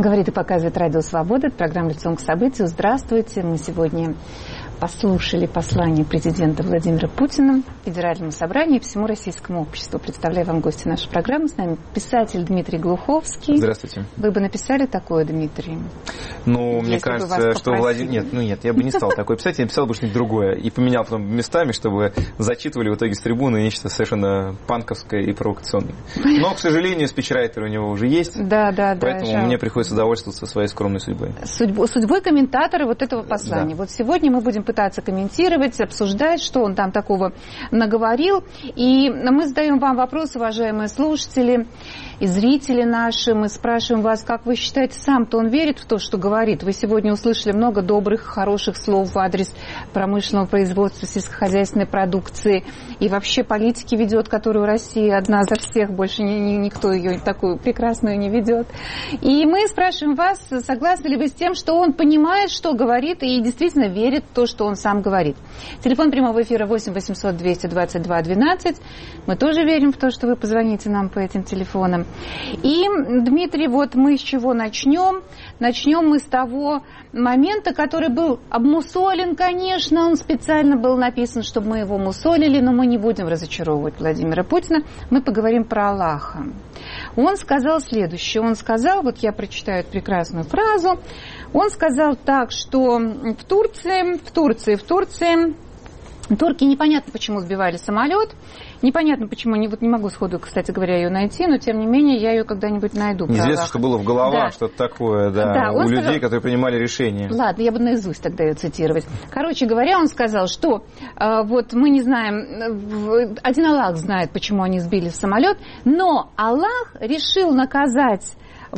Говорит и показывает Радио Свобода, это программа «Лицом к событию». Здравствуйте. Мы сегодня послушали послание президента Владимира Путина Федеральному собранию и всему российскому обществу. Представляю вам гостя нашей программы. С нами писатель Дмитрий Глуховский. Здравствуйте. Вы бы написали такое, Дмитрий? Ну, мне кажется, что Владимир... Нет, я бы не стал такой писать, я написал бы что-нибудь другое. И поменял потом местами, чтобы зачитывали в итоге с трибуны нечто совершенно панковское и провокационное. Но, к сожалению, спичрайтер у него уже есть. Да. Поэтому мне приходится довольствоваться своей скромной судьбой. Судьбой комментатора вот этого послания. Да. Вот сегодня мы будем пытаться комментировать, обсуждать, что он там такого наговорил. И мы задаем вам вопрос, уважаемые слушатели и зрители наши. Мы спрашиваем вас, как вы считаете, сам-то он верит в то, что говорит? Вы сегодня услышали много добрых, хороших слов в адрес промышленного производства, сельскохозяйственной продукции и вообще политики ведет, которую Россия одна за всех, больше никто ее такую прекрасную не ведет. И мы спрашиваем вас, согласны ли вы с тем, что он понимает, что говорит, и действительно верит в то, что он сам говорит. Телефон прямого эфира 8 800 222 12. Мы тоже верим в то, что вы позвоните нам по этим телефонам. И, Дмитрий, вот мы с чего начнем? Начнем мы с того момента, который был обмусолен, конечно, он специально был написан, чтобы мы его мусолили, но мы не будем разочаровывать Владимира Путина. Мы поговорим про Аллаха. Он сказал следующее. Он сказал, вот я прочитаю эту прекрасную фразу, он сказал так, что в Турции турки непонятно, почему сбивали самолет, непонятно, почему, не могу сходу, кстати говоря, ее найти, но тем не менее я ее когда-нибудь найду. Неизвестно, что было в головах, что-то такое, у людей, которые принимали решения. Ладно, я буду наизусть тогда ее цитировать. Короче говоря, он сказал, что вот мы не знаем, один Аллах знает, почему они сбили самолет, но Аллах решил наказать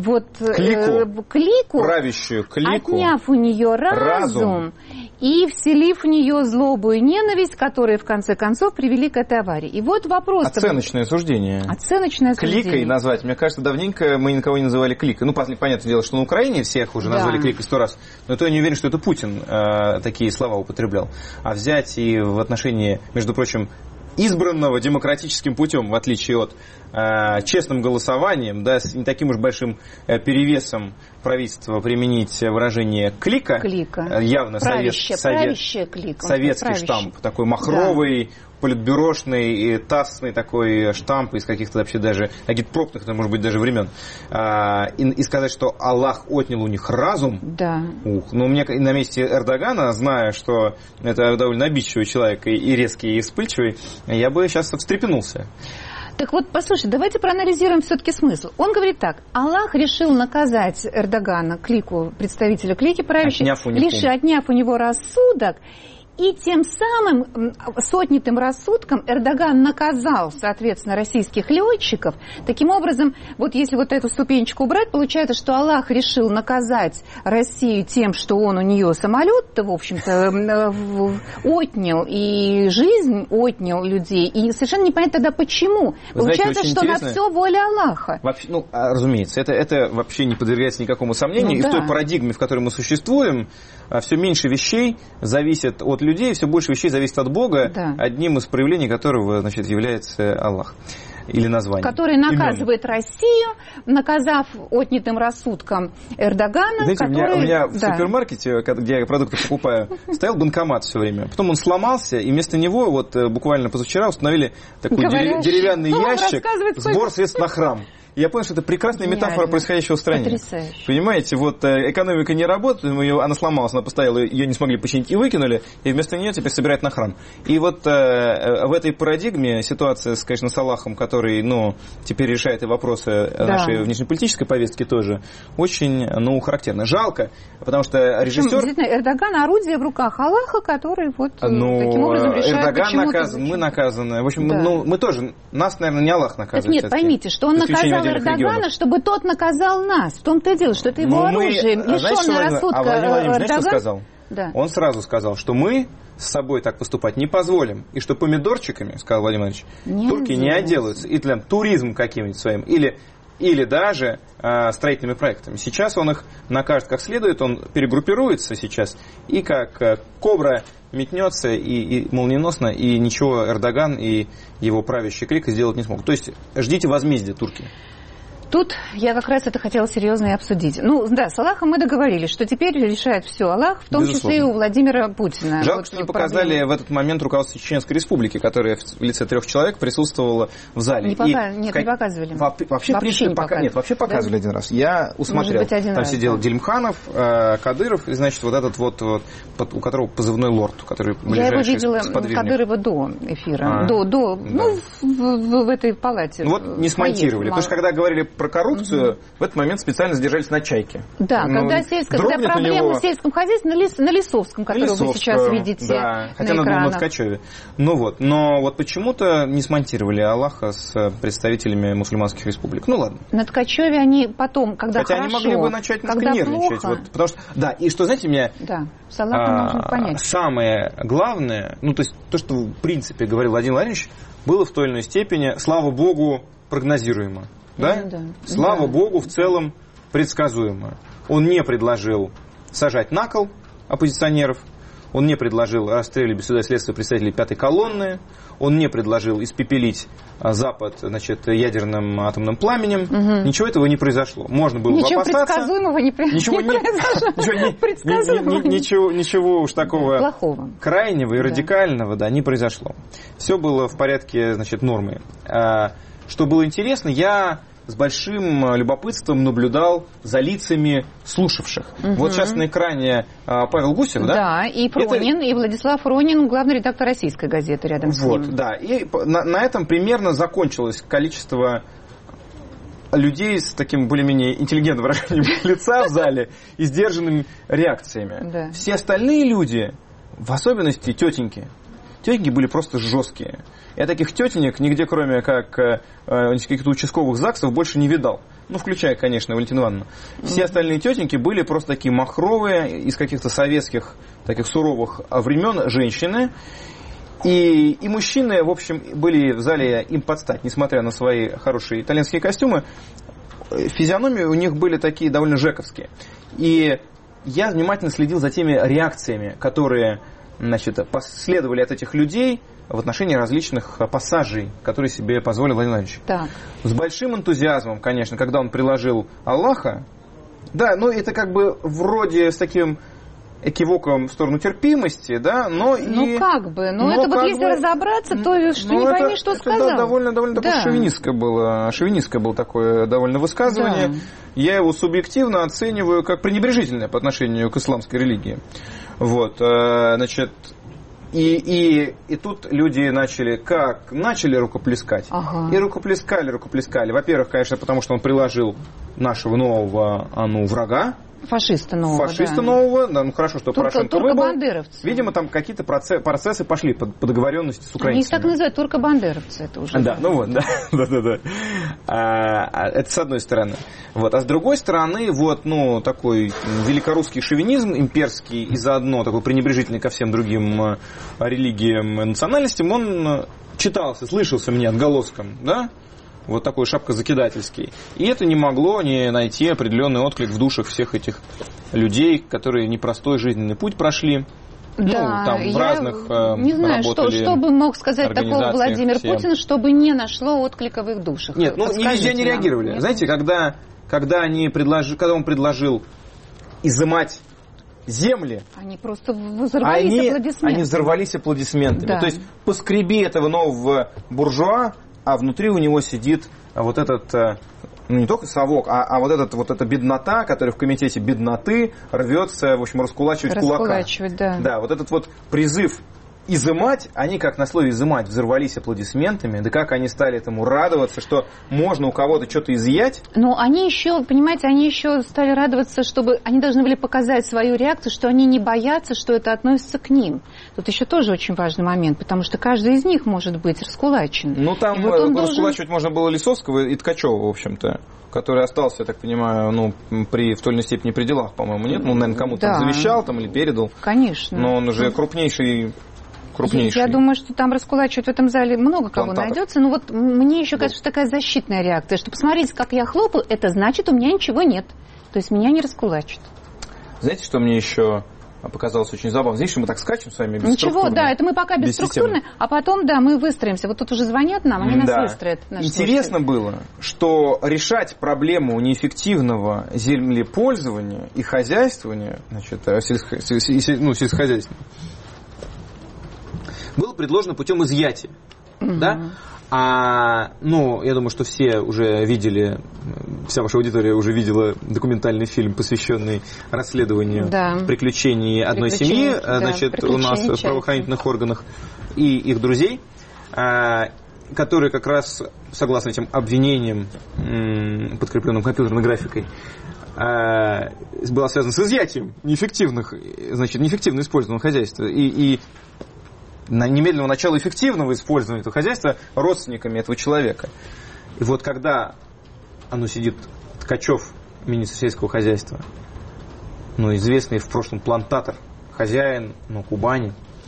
клику, правящую клику, отняв у нее разум и вселив в нее злобу и ненависть, которые в конце концов привели к этой аварии. И вот вопрос. Оценочное суждение. Кликой назвать. Мне кажется, давненько мы никого не называли кликой. Ну, понятное дело, что на Украине всех уже назвали кликой 100 раз. Но то я не уверен, что это Путин такие слова употреблял. А взять и в отношении, между прочим, избранного демократическим путем, в отличие от честным голосованием, с не таким уж большим перевесом правительства применить выражение клика. Явно советский штамп, такой махровый, политбюрошный и тассный такой штамп из каких-то вообще даже агитпропных, может быть, даже времен. И сказать, что Аллах отнял у них разум. Ну, мне на месте Эрдогана, зная, что это довольно обидчивый человек и резкий, и вспыльчивый, я бы сейчас встрепенулся. Так вот, послушай, давайте проанализируем все-таки смысл. Он говорит так: Аллах решил наказать Эрдогана, представителя клики правящей, отняв у него рассудок. И тем самым с отнятым рассудком Эрдоган наказал, соответственно, российских летчиков. Таким образом, вот если вот эту ступенечку убрать, получается, что Аллах решил наказать Россию тем, что он у нее самолет-то, в общем-то, отнял, и жизнь отнял людей. И совершенно непонятно тогда почему. Получается, что на все воля Аллаха. Вообще, разумеется, это вообще не подвергается никакому сомнению. И в той парадигме, в которой мы существуем, все меньше вещей зависит от людей, все больше вещей зависит от Бога, одним из проявлений которого, является Аллах. Или название. Который наказывает Россию, наказав отнятым рассудком Эрдогана. Знаете, у меня в супермаркете, где я продукты покупаю, стоял банкомат все время. Потом он сломался, и вместо него буквально позавчера установили такой деревянный ящик, сбор средств на храм. И я понял, что это прекрасная метафора происходящего в стране. Потрясающе. Понимаете, экономика не работает, она сломалась, она постояла, ее не смогли починить и выкинули, и вместо нее теперь собирают на храм. И в этой парадигме ситуация, конечно, с Аллахом, который, теперь решает и вопросы нашей внешнеполитической повестки тоже, очень, характерно. Жалко, потому что режиссер... Действительно, Эрдоган — орудие в руках Аллаха, который таким образом решает, Эрдоган наказан, мы наказаны. В общем, мы тоже, нас, наверное, не Аллах наказывает. Так нет, поймите, что он наказал Эрдогана, чтобы тот наказал нас. В том-то и дело, что это его оружие, лишенное рассудка Эрдоган. Что сказал? Он сразу сказал, что мы с собой так поступать не позволим. И что помидорчиками, сказал Владимир Владимирович, турки не отделаются. И туризм каким-нибудь своим. Или даже строительными проектами. Сейчас он их накажет как следует, он перегруппируется сейчас, и как кобра метнется и молниеносно, и ничего Эрдоган и его правящий клик сделать не смогут. То есть ждите возмездия, турки. Тут я как раз это хотела серьезно и обсудить. Ну, да, с Аллахом мы договорились, что теперь решает все Аллах, в том числе и у Владимира Путина. Жалко, что не показали в этот момент руководство Чеченской Республики, которое в лице 3 человек присутствовало в зале. Не показывали. Вообще не показывали. Нет, вообще показывали один раз. Я усмотрел. Там сидел Дильмханов, Кадыров, и, значит, вот этот вот у которого позывной лорд, который ближайший сподвижник. Я его видела Кадырова до эфира. В этой палате. Вот не смонтировали. Потому что когда говорили про коррупцию, в этот момент специально задержались на Чайке. Да, когда проблема в сельском хозяйстве на Лисовском, которую вы сейчас видите да, хотя надо было на Ткачеве. Но вот почему-то не смонтировали Аллаха с представителями мусульманских республик. Ну ладно. На Ткачеве они потом, когда хотя хорошо, они могли бы начать немножко нервничать. Вот, потому что, да, и что, знаете, меня с Аллахом нужно понять. Самое главное, ну, то есть то, что в принципе говорил Владимир Владимирович, было в той или иной степени, слава Богу, прогнозируемо. Да? Слава Богу, в целом предсказуемо. Он не предложил сажать на кол оппозиционеров, он не предложил расстреливать без суда и следствия представителей пятой колонны, он не предложил испепелить Запад, значит, ядерным атомным пламенем. Ничего этого не произошло. Можно было бы опасаться. Ничего предсказуемого не произошло. Ничего уж такого плохого, крайнего и радикального, не произошло. Все было в порядке, значит, нормы. Что было интересно, я с большим любопытством наблюдал за лицами слушавших. Вот сейчас на экране Павел Гусев, да? Да, и Пронин, и Владислав Пронин, главный редактор «Российской газеты» рядом с ним. Да, и на этом примерно закончилось количество людей с таким более-менее интеллигентным выражением лица в зале и сдержанными реакциями. Да. Все остальные люди, в особенности тетеньки были просто жесткие. Я таких тетенек нигде, кроме как каких-то участковых ЗАГСов, больше не видал. Ну, включая, конечно, Валентину Ивановну. Все остальные тетеньки были просто такие махровые, из каких-то советских, таких суровых времен женщины. И мужчины, в общем, были в зале им под стать, несмотря на свои хорошие итальянские костюмы. Физиономии у них были такие довольно жековские. И я внимательно следил за теми реакциями, которые, значит, последовали от этих людей в отношении различных пассажей, которые себе позволил Владимир Владимирович. Так. С большим энтузиазмом, конечно, когда он приложил Аллаха. Да, ну это как бы вроде с таким экивоком в сторону терпимости, да, но и... Ну как бы, но это вот если разобраться, то что не пойми, что сказал. Это довольно такое шовинистское было такое довольно высказывание. Да. Я его субъективно оцениваю как пренебрежительное по отношению к исламской религии. Вот, значит... И тут люди начали рукоплескать. И рукоплескали. Во-первых, конечно, потому что он приложил нашего нового врага. Фашиста нового. Нового. Да, ну хорошо, что Порошенко выбыл. Турко-бандеровцы. Видимо, там какие-то процессы пошли по договоренности с украинцами. Они их так называют, турко-бандеровцы. Это уже. Да, ну вот, да. Это с одной стороны. Вот. А с другой стороны, вот, ну, такой великорусский шовинизм имперский и заодно такой пренебрежительный ко всем другим религиям и национальностям, он читался, слышался мне отголоском, да? Вот такой шапкозакидательский. И это не могло не найти определенный отклик в душах всех этих людей, которые непростой жизненный путь прошли. Да, там в разных не знаю, что бы мог сказать такого Владимир Путин, чтобы не нашло отклика в их душах. Нет, ну не везде не реагировали. Нет. Знаете, когда он предложил изымать земли, они просто взорвались аплодисментами. Они взорвались аплодисментами. Да. То есть поскреби этого нового буржуа, а внутри у него сидит вот этот, ну не только совок, а вот эта беднота, которая в комитете бедноты рвется, в общем, раскулачивать кулака. Да, вот этот вот призыв изымать, они как на слове изымать взорвались аплодисментами, да как они стали этому радоваться, что можно у кого-то что-то изъять. Но они еще, понимаете, они еще стали радоваться, чтобы они должны были показать свою реакцию, что они не боятся, что это относится к ним. Тут еще тоже очень важный момент, потому что каждый из них может быть раскулачен. Ну там вот раскулачивать можно было Лисовского и Ткачева, в общем-то, который остался, я так понимаю, в той или иной степени при делах, по-моему, нет? Ну, наверное, кому-то завещал там или передал. Конечно. Но он уже крупнейший. Я думаю, что там раскулачивать в этом зале много кого найдется. Но вот мне еще кажется, что такая защитная реакция, что посмотрите, как я хлопаю, это значит, у меня ничего нет. То есть меня не раскулачат. Знаете, что мне еще показалось очень забавно. Видишь, мы так скачем с вами бесструктурно. Ничего, да, это мы пока бесструктурно, а потом, да, мы выстроимся. Вот тут уже звонят нам, они нас выстроят. Интересно было, что решать проблему неэффективного землепользования и хозяйствования, значит, сельскохозяйственного, было предложено путем изъятия. Да? Я думаю, что все уже видели, вся ваша аудитория уже видела документальный фильм, посвященный расследованию приключений одной семьи, у нас в правоохранительных органах и их друзей, которые как раз, согласно этим обвинениям, подкрепленным компьютерной графикой, была связана с изъятием неэффективно использованного хозяйства и на немедленного начала эффективного использования этого хозяйства родственниками этого человека. И вот когда сидит Ткачев, министр сельского хозяйства, известный в прошлом плантатор, хозяин Кубани,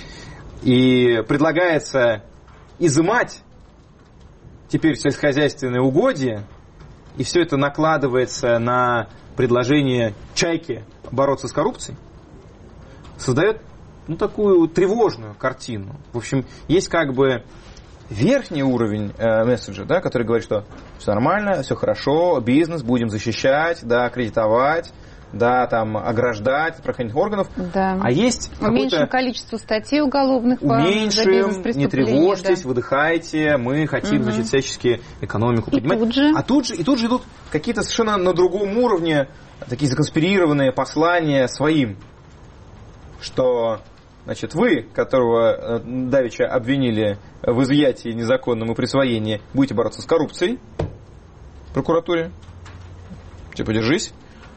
и предлагается изымать теперь сельскохозяйственные угодья, и все это накладывается на предложение Чайки бороться с коррупцией, создает такую тревожную картину. В общем, есть как бы верхний уровень месседжа, да, который говорит, что все нормально, все хорошо, бизнес будем защищать, да, кредитовать, да, там, ограждать от правоохранительных органов. Да. А есть уменьшим количество статей уголовных за бизнес-преступления. Не тревожьтесь, выдыхайте, мы хотим, всячески экономику поднимать. И тут же идут какие-то совершенно на другом уровне такие законспирированные послания своим, что... вы, которого давеча обвинили в изъятии незаконном и присвоении, будете бороться с коррупцией в прокуратуре. Держись.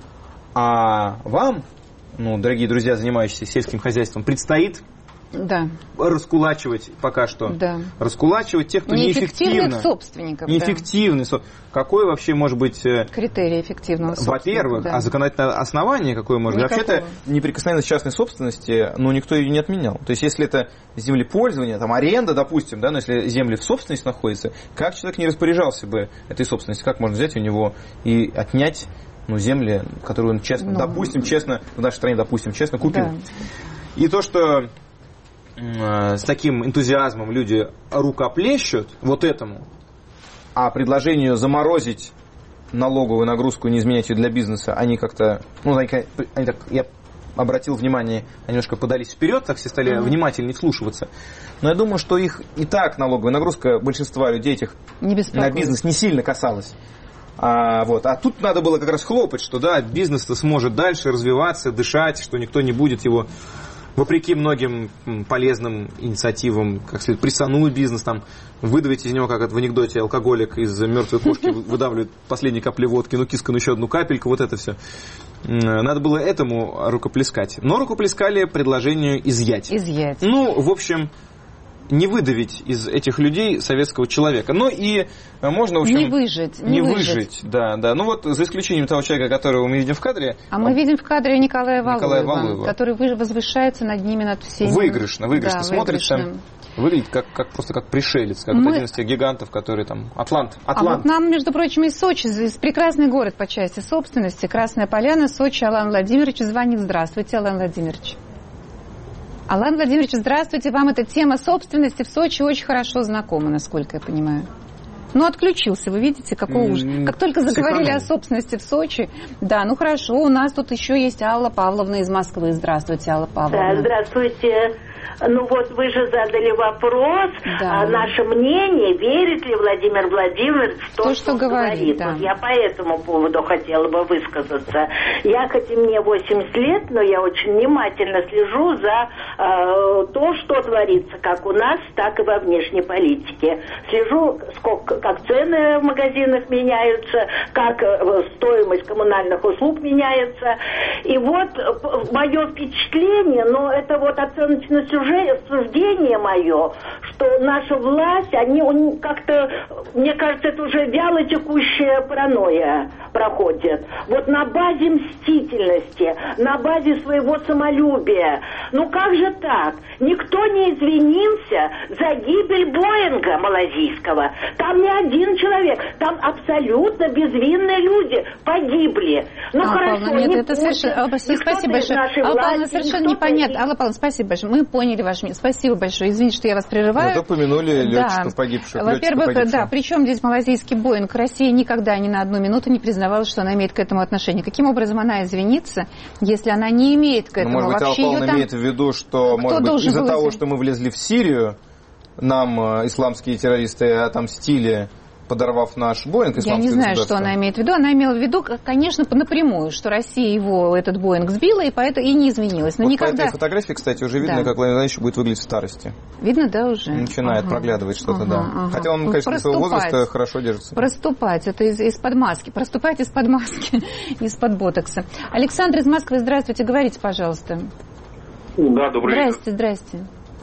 А вам, дорогие друзья, занимающиеся сельским хозяйством, предстоит раскулачивать пока что. Да. Раскулачивать тех, кто неэффективных собственников. Неэффективный. Да. Какой вообще может быть... Критерий эффективного собственника? Во-первых, а законодательное основание какое может быть? Вообще-то неприкосновенность частной собственности, никто ее не отменял. То есть, если это землепользование, аренда, допустим, но если земли в собственности находятся, как человек не распоряжался бы этой собственностью, как можно взять у него и отнять земли, которые он честно, честно, в нашей стране, честно купил. Да. И то, что с таким энтузиазмом люди рукоплещут этому, а предложению заморозить налоговую нагрузку и не изменять ее для бизнеса, они как-то, я обратил внимание, они немножко подались вперед, так все стали внимательнее вслушиваться. Но я думаю, что их и так налоговая нагрузка большинства людей этих на бизнес не сильно касалась. А тут надо было как раз хлопать, что бизнес-то сможет дальше развиваться, дышать, что никто не будет его, вопреки многим полезным инициативам, как следует прессануть бизнес, выдавить из него, как в анекдоте, алкоголик из мертвой кошки выдавливает последние капли водки, киска, еще одну капельку, это все. Надо было этому рукоплескать. Но рукоплескали предложению изъять. В общем... не выдавить из этих людей советского человека. И можно, в общем... Не выжить. Да. За исключением того человека, которого мы видим в кадре... мы видим в кадре Николая Валуева, который возвышается над ними, над всеми. Выигрышно смотрится. Выглядит просто как пришелец, как один из тех гигантов, которые Атлант. Нам, между прочим, из Сочи, прекрасный город по части собственности, Красная Поляна, Сочи, Алан Владимирович звонит. Здравствуйте, Алан Владимирович. Алан Владимирович, здравствуйте. Вам эта тема собственности в Сочи очень хорошо знакома, насколько я понимаю. Отключился, вы видите, какого ужаса. Как только заговорили о собственности в Сочи, хорошо, у нас тут еще есть Алла Павловна из Москвы. Здравствуйте, Алла Павловна. Да, здравствуйте. Вы же задали вопрос, наше мнение, верит ли Владимир Владимирович в то, что говорит. Да. Я по этому поводу хотела бы высказаться. Я, хоть и мне 80 лет, но я очень внимательно слежу за то, что творится как у нас, так и во внешней политике. Слежу, как цены в магазинах меняются, как стоимость коммунальных услуг меняется. И мое впечатление, это оценочное суждение мое, что наша власть, они как-то, мне кажется, это уже вяло текущая паранойя проходит. Вот на базе мстительности, на базе своего самолюбия. Ну как же так? Никто не извинился за гибель Боинга малазийского. Там не один человек, там абсолютно безвинные люди погибли. Ну хорошо, Павловна, нет, это совершенно... Спасибо большое. Алла Павловна, совершенно непонятно. Алла Павловна, спасибо большое. Мы поняли ваше мнение. Спасибо большое. Извините, что я вас прерываю. Вот упомянули летчиков погибших. Во-первых, да, причем здесь малазийский Боинг? Россия никогда ни на одну минуту не признавалась, что она имеет к этому отношение. Каким образом она извинится, если она не имеет к этому? Может быть, Алла Павловна имеет в виду, что, может быть, из-за того, что мы влезли в Сирию, нам исламские террористы отомстили, подорвав наш Боинг. Я не знаю, что она имеет в виду. Она имела в виду, конечно, напрямую, что Россия его, этот Боинг, сбила, и поэтому и не изменилась. Но вот никогда... по этой фотографии, кстати, уже видно, как Владимир Владимирович будет выглядеть в старости. Видно, да, уже? Начинает проглядывать что-то, да. Хотя он, конечно, своего возраста хорошо держится. Проступать. Это из-под маски. Проступать из-под маски, из-под ботокса. Александр из Москвы, здравствуйте. Говорите, пожалуйста. Да, добрый вечер. Здрасте.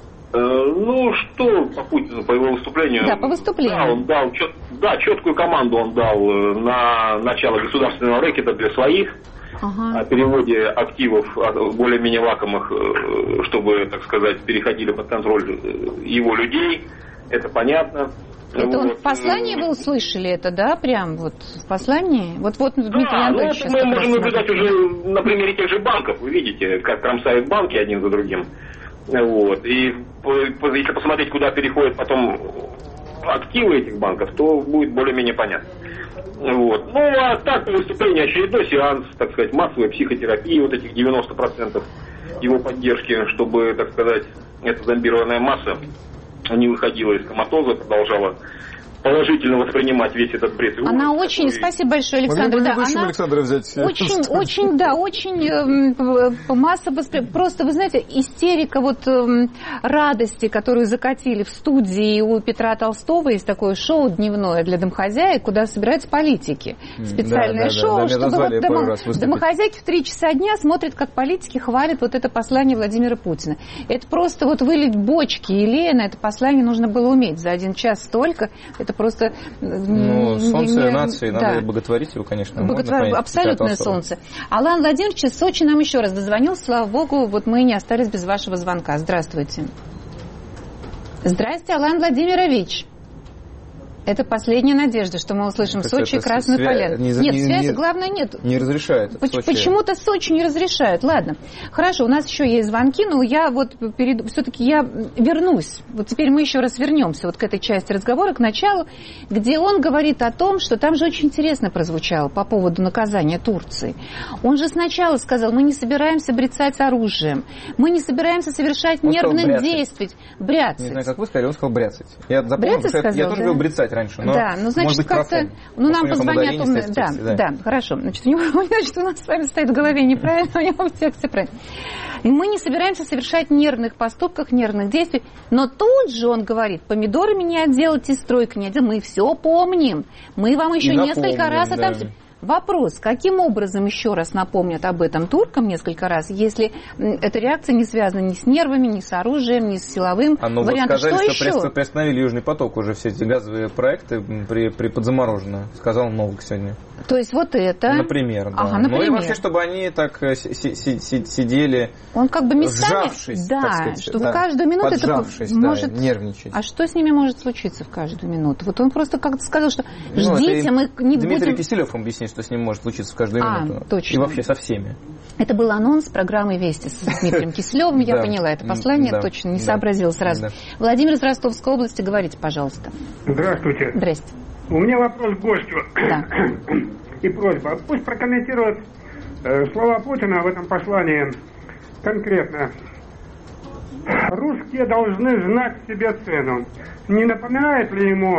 Ну, что по Путину, по его выступлению? Да, по выступлению. Да, он дал четкую команду он дал на начало государственного рэкета для своих, о переводе активов более-менее лакомых, чтобы, так сказать, переходили под контроль его людей. Это понятно. Это он в послании вы услышали это, да, прям вот в послании? Вот Дмитрий Анатольевич сейчас мы можем наблюдать уже на примере тех же банков. Вы видите, как кромсают банки один за другим. Вот. И если посмотреть, куда переходят потом активы этих банков, то будет более-менее понятно. Вот. Ну, а так, выступление, очередной сеанс, так сказать, массовой психотерапии, вот этих 90% его поддержки, чтобы, так сказать, эта зомбированная масса не выходила из коматоза, продолжала положительно воспринимать весь этот бред. Она очень, спасибо большое, Александр. Да, она Александра взять. Очень масса просто, вы знаете, истерика радости, которую закатили в студии у Петра Толстого, есть такое шоу дневное для домохозяек, куда собираются политики. Специальное шоу, чтобы домохозяйки в 3 часа дня смотрят, как политики хвалят вот это послание Владимира Путина. Это просто вылить бочки елея на это послание нужно было уметь за 1 час столько. Это просто... солнце нации, надо боготворить его, конечно. Абсолютное солнце. Алан Владимирович из Сочи нам еще раз дозвонил. Слава богу, мы не остались без вашего звонка. Здравствуйте. Здрасте, Алан Владимирович. Это последняя надежда, что мы услышим в Сочи красную поляну. Нет, связи, главное, нет. Не разрешают. Почему-то Сочи не разрешают. Ладно. Хорошо, у нас еще есть звонки, но я все-таки вернусь. Вот теперь мы еще раз вернемся к этой части разговора, к началу, где он говорит о том, что там же очень интересно прозвучало по поводу наказания Турции. Он же сначала сказал, мы не собираемся брецать оружием, мы не собираемся совершать нервных действий. Бряцать. Не знаю, как вы сказали, он сказал бряцать. Я запомнил, потому что я тоже говорил брецать раньше, но значит, как-то... нам позвонят... Да, хорошо. Значит, у нас с вами стоит в голове неправильно, у него в тексте правильно. И мы не собираемся совершать нервных поступков, нервных действий, но тут же он говорит, помидорами не отделайте, стройка не отделайте, мы все помним, мы вам еще несколько раз отомстим. Вопрос, каким образом еще раз напомнят об этом туркам несколько раз, если эта реакция не связана ни с нервами, ни с оружием, ни с силовым вариантом? Сказали, что приостановили Южный поток, уже все эти газовые проекты подзаморожены, сказал Новак сегодня. То есть это... Например, да. Ну и вообще, чтобы они так сидели, он как бы местами, сжавшись, да, так сказать, что в каждую минуту поджавшись, это может нервничать. А что с ними может случиться в каждую минуту? Он просто как-то сказал, что ждите, мы не будем... Дмитрий Киселев объяснит, что с ним может случиться в каждую минуту. Точно. И вообще со всеми. Это был анонс программы «Вести» с Дмитрием Киселевым. Я поняла это послание, точно не сообразила сразу. Владимир из Ростовской области, говорите, пожалуйста. Здравствуйте. Здрасте. У меня вопрос к гостю. Да. И просьба. Пусть прокомментирует слова Путина в этом послании конкретно. Русские должны знать себе цену. Не напоминает ли ему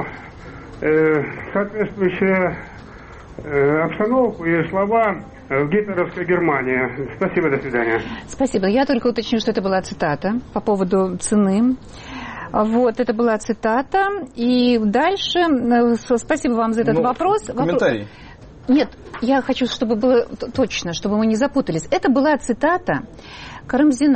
соответствующая обстановку и слова в гитлеровской Германии? Спасибо, до свидания. Спасибо. Я только уточню, что это была цитата по поводу цены. Это была цитата. И дальше, спасибо вам за этот вопрос. Комментарий. Нет, я хочу, чтобы было точно, чтобы мы не запутались. Это была цитата Карамзина.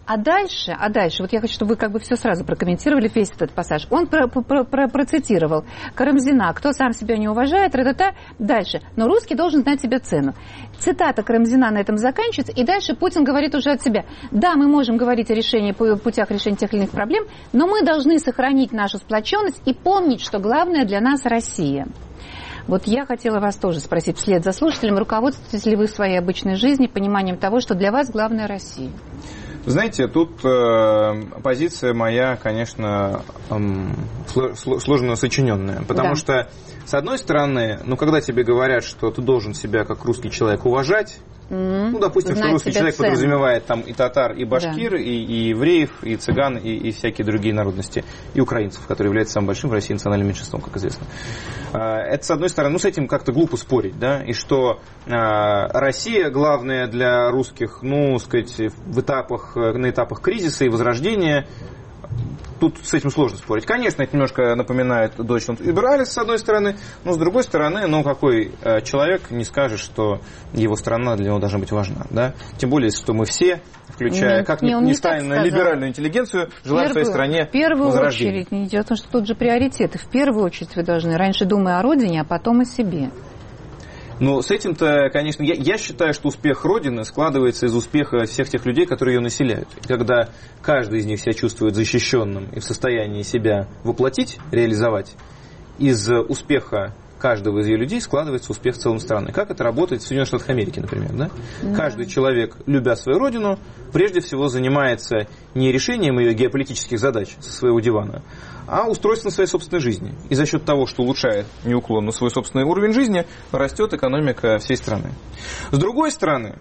А дальше, вот я хочу, чтобы вы как бы все сразу прокомментировали, весь этот пассаж. Он процитировал Карамзина: кто сам себя не уважает, дальше. Но русский должен знать себе цену. Цитата Карамзина на этом заканчивается, и дальше Путин говорит уже от себя: да, мы можем говорить о путях решения тех или иных проблем, но мы должны сохранить нашу сплоченность и помнить, что главное для нас Россия. Вот я хотела вас тоже спросить вслед за слушателем, руководствуетесь ли вы в своей обычной жизни пониманием того, что для вас главное Россия? Знаете, тут позиция моя, конечно, сложно сочиненная. Потому что, с одной стороны, когда тебе говорят, что ты должен себя как русский человек уважать, допустим, что русский человек подразумевает там и татар, и башкир, и евреев, и цыган, и всякие другие народности, и украинцев, которые являются самым большим в России национальным меньшинством, как известно. Это, с одной стороны, с этим как-то глупо спорить, да, и что Россия главная для русских, на этапах кризиса и возрождения. Тут с этим сложно спорить. Конечно, это немножко напоминает Deutschland über alles, с одной стороны, но с другой стороны, какой человек не скажет, что его страна для него должна быть важна, да? Тем более, что мы все, включая, как ни станем, либеральную интеллигенцию, желаем в своей стране возрождения. В первую очередь, дело в том, что тут же приоритеты. В первую очередь вы должны раньше думать о родине, а потом о себе. Но с этим-то, конечно, я считаю, что успех Родины складывается из успеха всех тех людей, которые ее населяют. И когда каждый из них себя чувствует защищенным и в состоянии себя воплотить, реализовать, из успеха каждого из ее людей складывается успех целой страны. Как это работает в Соединенных Штатах Америки, например. Да? Каждый человек, любя свою родину, прежде всего занимается не решением ее геополитических задач со своего дивана, а устройством своей собственной жизни. И за счет того, что улучшает неуклонно свой собственный уровень жизни, растет экономика всей страны. С другой стороны,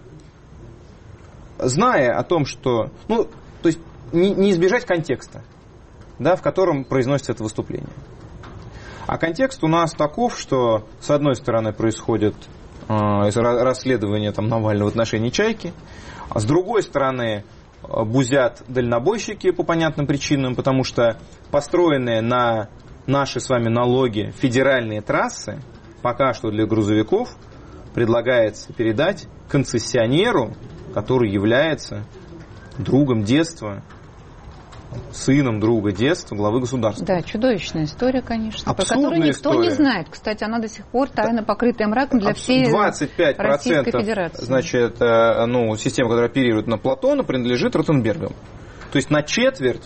зная о том, что... то есть не избежать контекста, да, в котором произносится это выступление. А контекст у нас таков, что с одной стороны происходит расследование Навального в отношении «Чайки», а с другой стороны бузят дальнобойщики по понятным причинам, потому что построенные на наши с вами налоги федеральные трассы пока что для грузовиков предлагается передать концессионеру, который является другом детства, сыном друга детства главы государства. Да, чудовищная история, конечно, абсурдная про которую никто история. Не знает. Кстати, она до сих пор тайно покрытая мраком для всей 25% Российской Федерации. Значит, система, которая оперирует на Платона, принадлежит Ротенбергам. То есть на четверть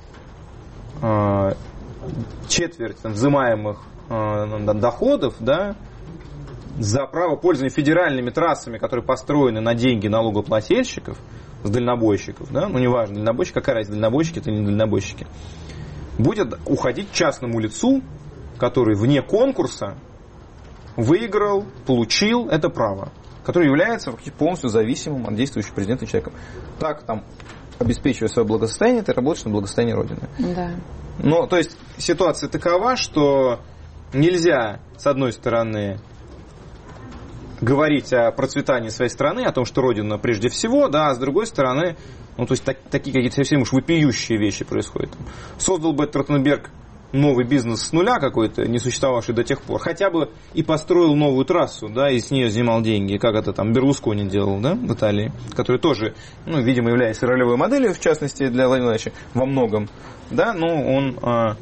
взимаемых доходов, да, за право пользования федеральными трассами, которые построены на деньги налогоплательщиков, с дальнобойщиков, да, неважно, дальнобойщик, какая разница, дальнобойщики это не дальнобойщики, будет уходить частному лицу, который вне конкурса выиграл, получил это право, который является полностью зависимым от действующего президента человеком. Так, обеспечивая свое благосостояние, ты работаешь на благосостояние Родины. Да. Но, то есть, ситуация такова, что нельзя, с одной стороны, говорить о процветании своей страны, о том, что Родина прежде всего, да, а с другой стороны, то есть такие какие-то совсем уж вопиющие вещи происходят. Создал бы Ротенберг новый бизнес с нуля какой-то, не существовавший до тех пор, хотя бы и построил новую трассу, да, и с нее снимал деньги, как это Берлускони делал, да, в Италии, который тоже, видимо, является ролевой моделью, в частности, для Владимира Владимировича во многом, да, он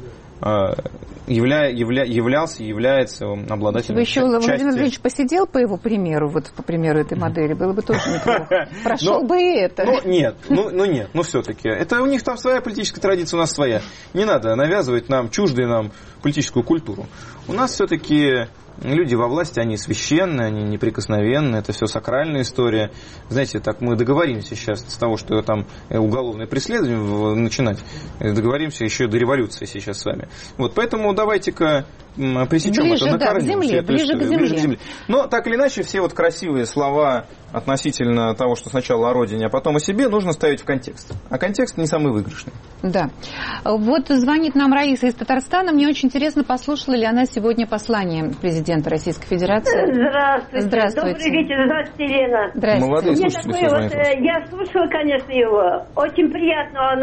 является обладателем. Вы еще Владимир Владимирович посидел по его примеру, по примеру этой модели, было бы тоже неплохо. Прошел бы и это. Нет, все-таки. Это у них там своя политическая традиция, у нас своя. Не надо навязывать нам чуждую нам политическую культуру. У нас все-таки люди во власти, они священные, они неприкосновенные, это все сакральная история. Знаете, так мы договоримся сейчас с того, что уголовное преследование начинать, договоримся еще до революции сейчас с вами. Поэтому давайте-ка пресечем ближе, это на корню. Ближе к земле. Но так или иначе, все красивые слова относительно того, что сначала о родине, а потом о себе, нужно ставить в контекст. А контекст не самый выигрышный. Да. Звонит нам Раиса из Татарстана. Мне очень интересно, послушала ли она сегодня послание президента Российской Федерации. Здравствуйте. Добрый вечер. Здравствуйте, Елена. Здравствуйте. Молодые слушатели. Я слушала, конечно, его. Очень приятно он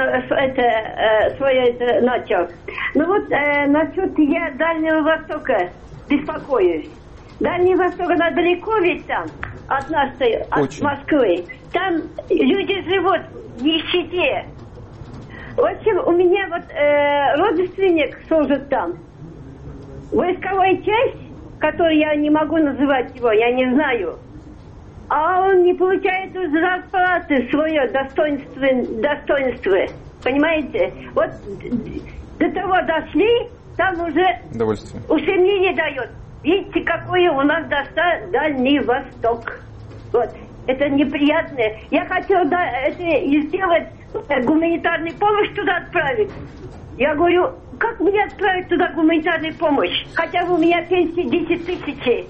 свое начал. Насчет я Дальнего Востока беспокоюсь. Дальний Восток, она далеко ведь там, от нас, от Москвы. Там люди живут в нищете. В общем, у меня вот родственник служит там. Войсковая часть, которую я не могу называть его, я не знаю. А он не получает зарплаты свое достоинство. Понимаете? Вот до того дошли, там уже усомнение дает. Видите, какой у нас Дальний Восток. Вот. Это неприятно. Я хотела сделать гуманитарную помощь туда отправить. Я говорю, как мне отправить туда гуманитарную помощь? Хотя бы у меня пенсия 10 тысяч.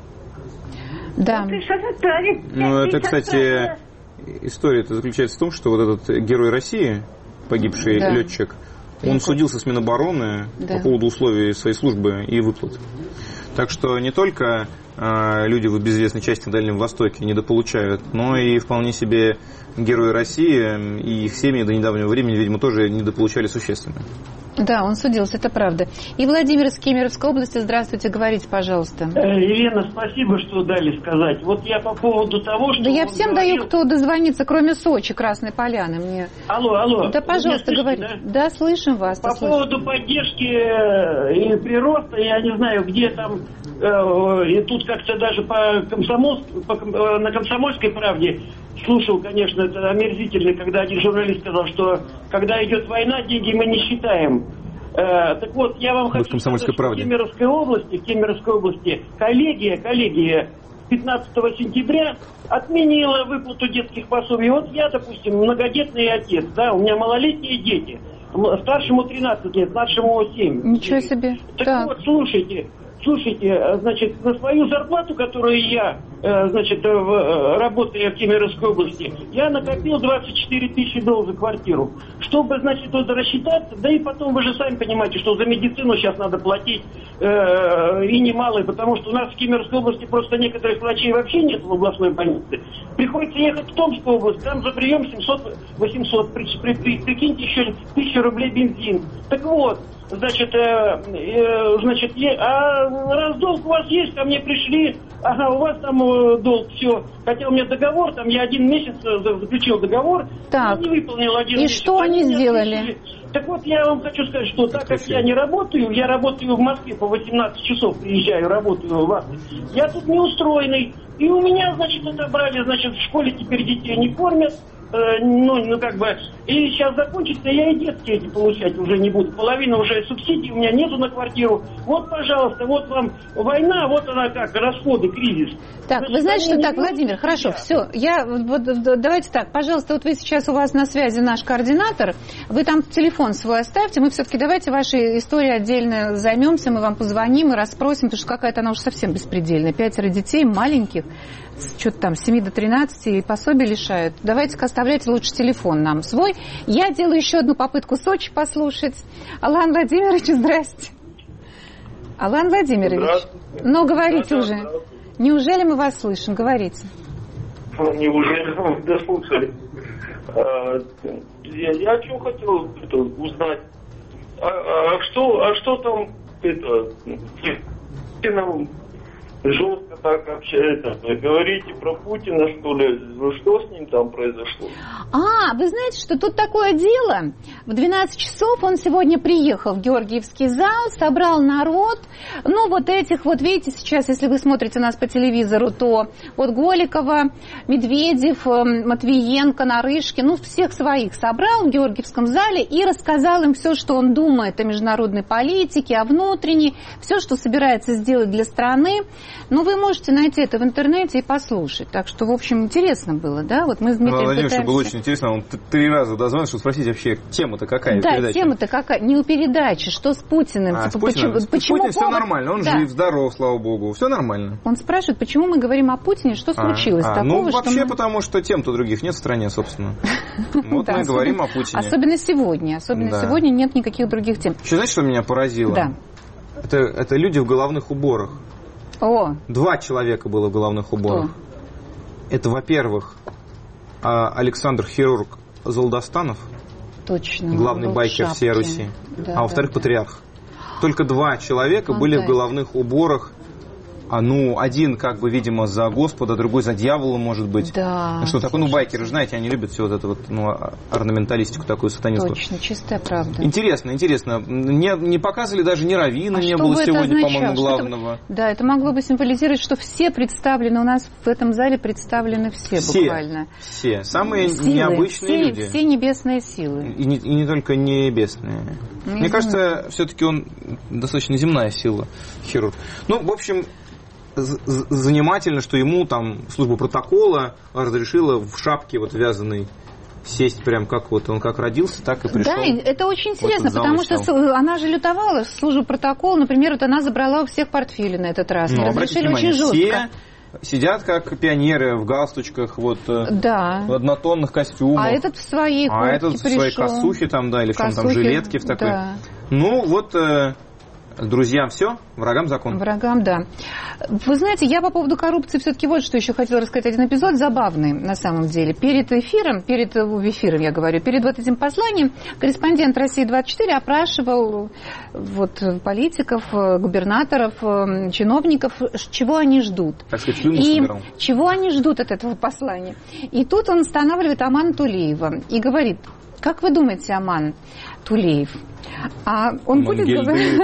Да. Ну, это, кстати, история-то заключается в том, что вот этот герой России, погибший летчик, он судился с Минобороны по поводу условий своей службы и выплат. Так что не только люди в безвестной части на Дальнем Востоке недополучают, но и вполне себе герои России и их семьи до недавнего времени, видимо, тоже недополучали существенно. Да, он судился, это правда. И Владимир из Кемеровской области, здравствуйте, говорите, пожалуйста. Елена, спасибо, что дали сказать. Вот я по поводу того, что... Да я всем даю, кто дозвонится, кроме Сочи, Красной Поляны. Мне... Алло. Да, пожалуйста, говорите. Да, слышим вас. По поводу поддержки и прироста, я не знаю, где там... И тут как-то даже на «Комсомольской правде» слушал, конечно, это омерзительно, когда один журналист сказал, что когда идет война, деньги мы не считаем. Так вот, я вам хочу сказать, что в Кемеровской области коллегия 15 сентября отменила выплату детских пособий. Вот я, допустим, многодетный отец, да, у меня малолетние дети. Старшему 13 лет, младшему 7. Ничего себе. Так вот, слушайте, значит, на свою зарплату, которую я, значит, работая в Кемеровской области, я накопил 24 тысячи долларов за квартиру. Чтобы, значит, рассчитаться, да и потом вы же сами понимаете, что за медицину сейчас надо платить и немало, потому что у нас в Кемеровской области просто некоторых врачей вообще нет в областной больнице. Приходится ехать в Томскую область, там за прием 700-800, прикиньте, еще 1000 рублей бензин. Так вот, значит, раз долг у вас есть, ко мне пришли, ага, у вас там долг, все. Хотя у меня договор, там я 1 месяц заключил договор, так. Не выполнил 1 месяц. И что они сделали? Так вот, я вам хочу сказать, что так как я не работаю, я работаю в Москве по 18 часов, приезжаю, работаю в Австрии, я тут неустроенный. И у меня, значит, отобрали, значит, в школе теперь детей не кормят. И сейчас закончится, я и детские эти получать уже не буду. Половина уже субсидий у меня нету на квартиру. Вот, пожалуйста, вот вам война, вот она как, расходы, кризис. Так, значит, вы знаете, что так, Владимир, хорошо, все. Давайте так, пожалуйста, вот вы сейчас, у вас на связи наш координатор, вы там телефон свой оставьте, мы все-таки давайте вашей историей отдельно займемся, мы вам позвоним и расспросим, потому что какая-то она уже совсем беспредельная. 5 детей маленьких, что-то там, 7 до 13, и пособие лишают. Давайте-ка оставляйте лучше телефон нам свой. Я делаю еще одну попытку Сочи послушать. Алан Владимирович, здрасте. Алан Владимирович, ну говорите уже. Неужели мы вас слышим? Говорите. Неужели вы дослушали? Я о чем хотел узнать. Что там жестко так общается. Говорите про Путина, что ли? Что с ним там произошло? Вы знаете, что тут такое дело? В 12 часов он сегодня приехал в Георгиевский зал, собрал народ. Ну, вот этих, вот видите, сейчас, если вы смотрите нас по телевизору, то вот Голикова, Медведев, Матвиенко, Нарышкин, ну, всех своих собрал в Георгиевском зале и рассказал им все, что он думает о международной политике, о внутренней, все, что собирается сделать для страны. Ну, вы можете найти это в интернете и послушать. Так что, в общем, интересно было, да? Вот мы с Дмитрием Владимир, что было очень интересно, он 3 раза дозвонился, чтобы спросить вообще, тема-то какая? Да, тема-то какая? Не у передачи, что с Путиным? С Путиным все нормально, он жив, здоров, слава богу, все нормально. Он спрашивает, почему мы говорим о Путине, что случилось такого, ну, вообще, потому что тем-то других нет в стране, собственно. Вот мы говорим о Путине. Особенно сегодня. Сегодня нет никаких других тем. Еще знаете, что меня поразило? Да. Это люди в головных уборах. 2 человека было в головных уборах. Это, во-первых, Александр Хирург Золдостанов, точно, главный байкер всей Руси, во-вторых, патриарх. Только 2 человека были в головных уборах один, как бы, видимо, за Господа, другой за дьявола, может быть. Да. Что такое? байкеры, знаете, они любят все вот это вот, орнаменталистику такую сатанинскую. Точно, чистая правда. Интересно. Не показывали даже ни раввина, не было сегодня, по-моему, главного. Да, это могло бы символизировать, что все представлены, у нас в этом зале представлены все буквально. Все. Самые силы, необычные люди. Все небесные силы. И не только небесные. Мне кажется, все-таки он достаточно земная сила, хирург. В общем, занимательно, что ему там служба протокола разрешила в шапке вот вязаной сесть прям как вот он как родился, так и пришел. Да, это очень интересно, потому что она же лютовала службу протокола, например, вот она забрала у всех портфели на этот раз. Разрешили очень жестко. Все сидят как пионеры в галстучках, в однотонных костюмах. А этот в своей куртке этот в своей косухе там, или в чем там, жилетке в такой. Да. Друзьям все, врагам закон. Врагам, да. Вы знаете, я по поводу коррупции все-таки вот что еще хотела рассказать. Один эпизод забавный, на самом деле. Перед эфиром, перед вот этим посланием, корреспондент России-24 опрашивал политиков, губернаторов, чиновников, чего они ждут. Так сказать, слюну собирал. Чего они ждут от этого послания. И тут он останавливает Амана Тулеева и говорит: как вы думаете, Аман Тулеев, он будет говорить...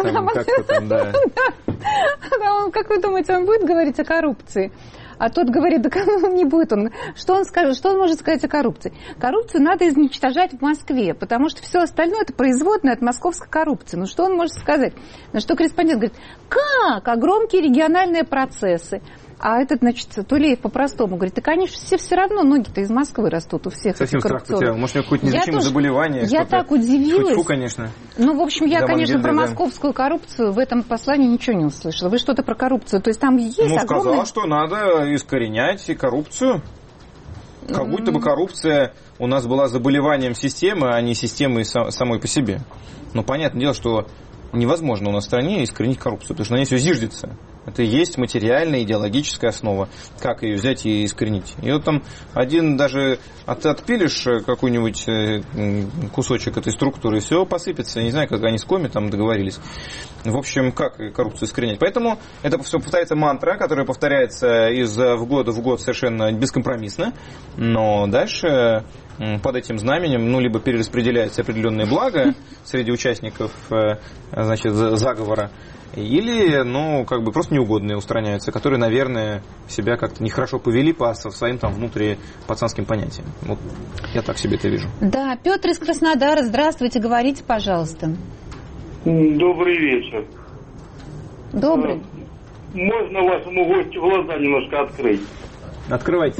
Как вы думаете, он будет говорить о коррупции? А тот говорит: да не будет он. Что он скажет? Что он может сказать о коррупции? Коррупцию надо изничтожать в Москве, потому что все остальное это производное от московской коррупции. Что он может сказать? На что корреспондент говорит: как? А громкие региональные процессы. А этот, Тулеев по-простому говорит: так они все равно ноги-то из Москвы растут у всех. Совсем страх потерял. Может, у него какое-то незначимое заболевание. Я так удивилась. Фу, конечно. В общем, я, конечно, про московскую коррупцию в этом послании ничего не услышала. Вы что-то про коррупцию? То есть там есть огромное... сказала, что надо искоренять коррупцию. Как будто бы коррупция у нас была заболеванием системы, а не системой самой по себе. Понятное дело, что невозможно у нас в стране искоренить коррупцию, потому что на ней все зиждется. Это и есть материальная, идеологическая основа. Как ее взять и искоренить? И там один даже отпилишь какой-нибудь кусочек этой структуры, и все посыпется. Я не знаю, как они с Коми там договорились. В общем, как коррупцию искоренять? Поэтому это все повторяется мантра, которая повторяется в год совершенно бескомпромиссно. Но дальше под этим знаменем, либо перераспределяются определенные блага среди участников, заговора, или, просто неугодные устраняются, которые, наверное, себя как-то нехорошо повели по своим там внутрипацанским понятиям. Я так себе это вижу. Да, Петр из Краснодара, здравствуйте, говорите, пожалуйста. Добрый вечер. Добрый. Можно вашему гостю глаза немножко открыть? Открывайте.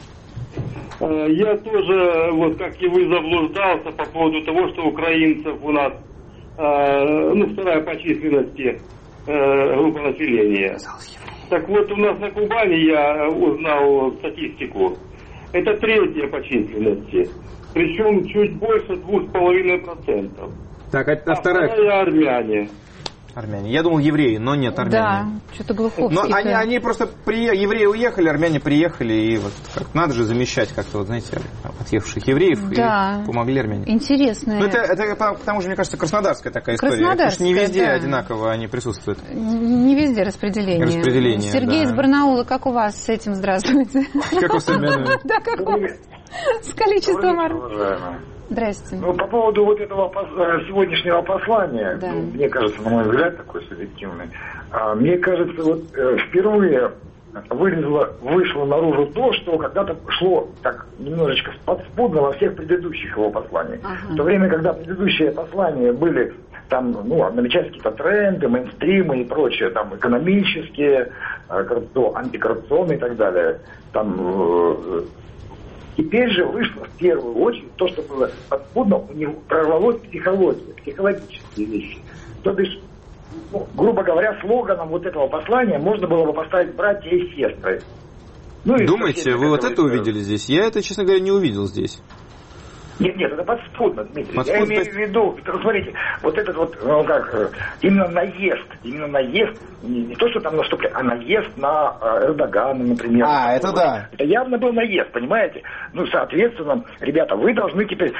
Я тоже, как и вы, заблуждался по поводу того, что украинцев у нас вторая по численности группа населения. Так вот, у нас на Кубани, я узнал статистику, это третья по численности, причем чуть больше 2,5%. Так, а вторая армяне. Армяне. Я думал, евреи, но нет, армяне. Да, что-то глуховские. Но они просто евреи уехали, армяне приехали, и надо же замещать как-то, отъехавших евреев, и помогли армяне. Интересно. Это потому что, мне кажется, краснодарская такая история. Потому что не везде одинаково они присутствуют. Не везде распределение. Сергей из Барнаула, как у вас с этим? Здравствуйте. Как у Сальмянова. Да, как у вас с количеством... Здрасте. По поводу этого сегодняшнего послания, мне кажется, на мой взгляд, такой субъективный, мне кажется, впервые вышло наружу то, что когда-то шло так немножечко подспудно во всех предыдущих его посланиях. В то время, когда предыдущие послания были там, намечались какие-то тренды, мейнстримы и прочее, там экономические, антикоррупционные и так далее, там... Теперь же вышло в первую очередь то, что было подспудно, у него прорвалось психологические вещи. То бишь, грубо говоря, слоганом этого послания можно было бы поставить «братья и сестры». Думаете, вы это увидели здесь? Я это, честно говоря, не увидел здесь. Нет, это подспудно, Дмитрий. Я имею в виду, смотрите, именно наезд, не то, что там наступление, а наезд на Эрдогана, например. Это да. Это явно был наезд, понимаете? Соответственно, ребята, вы должны теперь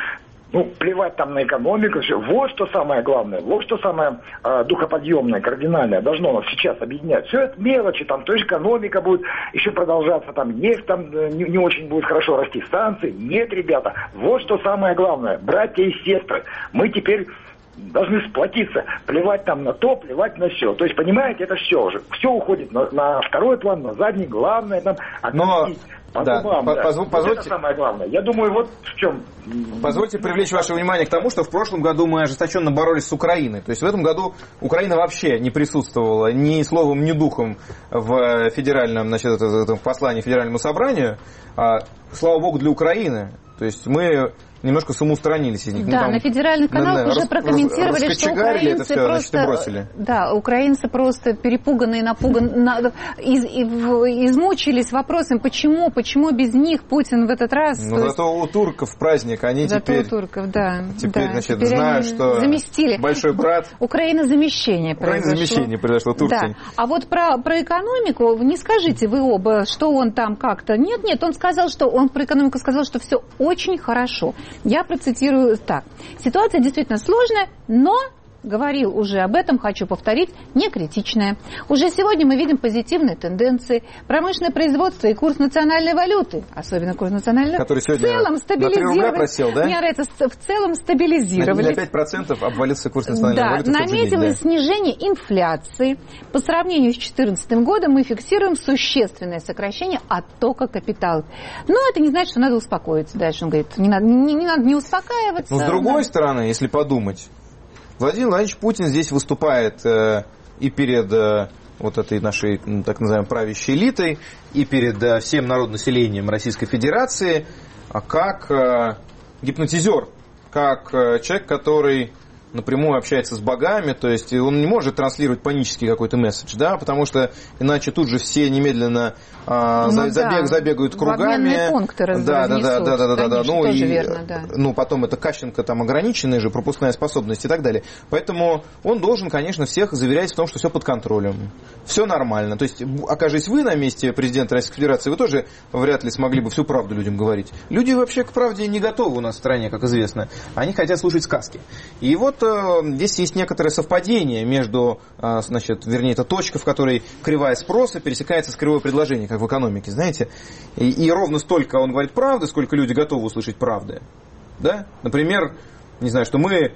плевать там на экономику, все. Вот что самое главное, вот что самое духоподъемное, кардинальное должно нас сейчас объединять. Все это мелочи, там, то есть экономика будет еще продолжаться, там, нефть там не очень будет хорошо расти, станции. Нет, ребята, вот что самое главное, братья и сестры, мы теперь должны сплотиться, плевать там на то, плевать на все. То есть, понимаете, это все уже. Все уходит на второй план, на задний, главное там отпустить. Позвольте... Это самое главное. Я думаю, вот в чем... Позвольте привлечь ваше внимание к тому, что в прошлом году мы ожесточенно боролись с Украиной. То есть в этом году Украина вообще не присутствовала ни словом, ни духом в федеральном, в послании Федеральному собранию. Слава богу, для Украины. То есть мы немножко самоустранились из них. Да, на федеральных каналах уже прокомментировали, что украинцы просто... Да, украинцы просто перепуганные, напуганные, измучились вопросом, почему без них Путин в этот раз... Зато у турков праздник, они теперь... Зато у турков, да. Теперь знают, что заместили. Большой брат... Украина замещение произошло, Турция. Да. А вот про экономику, не скажите вы оба, что он там как-то... Нет, он сказал, что он про экономику сказал, что все очень хорошо. Я процитирую так. Ситуация действительно сложная, но, говорил уже об этом, хочу повторить, не критичная. Уже сегодня мы видим позитивные тенденции. Промышленное производство и курс национальной валюты, особенно курс национальной валюты, в целом стабилизировались. Мне нравится, в целом стабилизировались. На 5% обвалился курс национальной валюты. Наметилось снижение инфляции. По сравнению с 2014 годом мы фиксируем существенное сокращение оттока капитала. Но это не значит, что надо успокоиться. Дальше он говорит, не надо не успокаиваться. Но с другой стороны, если подумать, Владимир Владимирович Путин здесь выступает и перед вот этой нашей, так называемой, правящей элитой, и перед всем народонаселением Российской Федерации, как гипнотизер, как человек, который напрямую общается с богами, то есть он не может транслировать панический какой-то месседж, да, потому что иначе тут же все немедленно забегают кругами. Пункты потом это Кащенко там ограниченная же пропускная способность и так далее. Поэтому он должен, конечно, всех заверять в том, что все под контролем, все нормально. То есть, окажись вы на месте президента Российской Федерации, вы тоже вряд ли смогли бы всю правду людям говорить. Люди вообще к правде не готовы у нас в стране, как известно. Они хотят слушать сказки. И вот здесь есть некоторое совпадение между, это точка, в которой кривая спроса пересекается с кривой предложения, как в экономике, знаете. И ровно столько он говорит правды, сколько люди готовы услышать правды. Да? Например, не знаю, что мы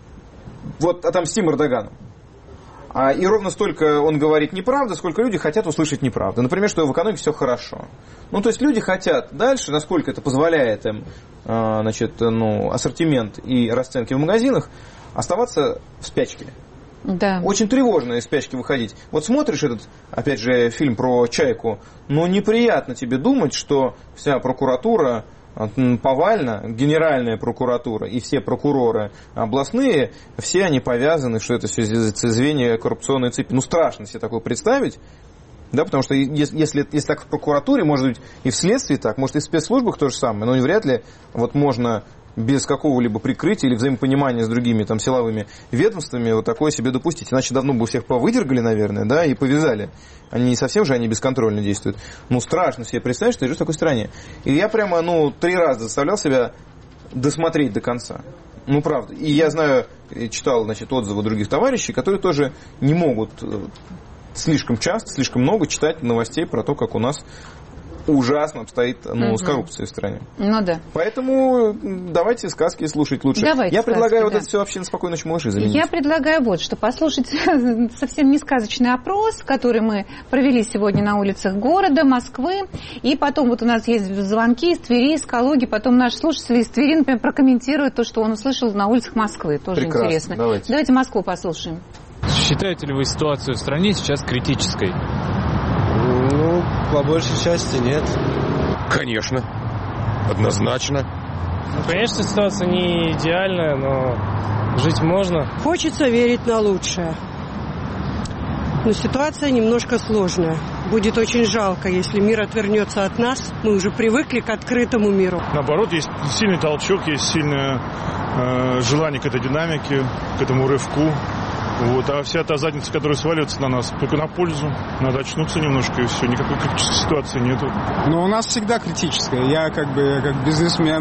отомстим Эрдогану. И ровно столько он говорит неправды, сколько люди хотят услышать неправду. Например, что в экономике все хорошо. То есть люди хотят дальше, насколько это позволяет им ассортимент и расценки в магазинах, оставаться в спячке. Да. Очень тревожно из спячки выходить. Вот смотришь этот, опять же, фильм про Чайку, неприятно тебе думать, что вся прокуратура повально, генеральная прокуратура и все прокуроры областные, все они повязаны, что это все звенья коррупционной цепи. Страшно себе такое представить. Да, потому что если так в прокуратуре, может быть, и в следствии так, может, и в спецслужбах то же самое, но вряд ли можно без какого-либо прикрытия или взаимопонимания с другими силовыми ведомствами такое себе допустить. Иначе давно бы всех повыдергали, наверное, да, и повязали. Они не совсем же они бесконтрольно действуют. Страшно себе представить, что я живу в такой стране. И я прямо, 3 раза заставлял себя досмотреть до конца. Правда. И я знаю, читал, отзывы других товарищей, которые тоже не могут слишком часто, слишком много читать новостей про то, как у нас ужасно обстоит с коррупцией в стране. Да. Поэтому давайте сказки слушать лучше. Я предлагаю это все вообще на «Спокойной ночи, малыши» заменить. Я предлагаю что послушать совсем не сказочный опрос, который мы провели сегодня на улицах города, Москвы. И потом у нас есть звонки из Твери, из Калуги. Потом наш слушатель из Твери, например, прокомментирует то, что он услышал на улицах Москвы. Тоже прекрасно. Интересно. Давайте Москву послушаем. Считаете ли вы ситуацию в стране сейчас критической? По большей части нет. Конечно. Однозначно. Конечно, ситуация не идеальная, но жить можно. Хочется верить на лучшее. Но ситуация немножко сложная. Будет очень жалко, если мир отвернется от нас. Мы уже привыкли к открытому миру. Наоборот, есть сильный толчок, есть сильное желание к этой динамике, к этому рывку. Вот, а вся та задница, которая сваливается на нас, только на пользу. Надо очнуться немножко, и все. Никакой критической ситуации нету. Но у нас всегда критическая. Я как бизнесмен,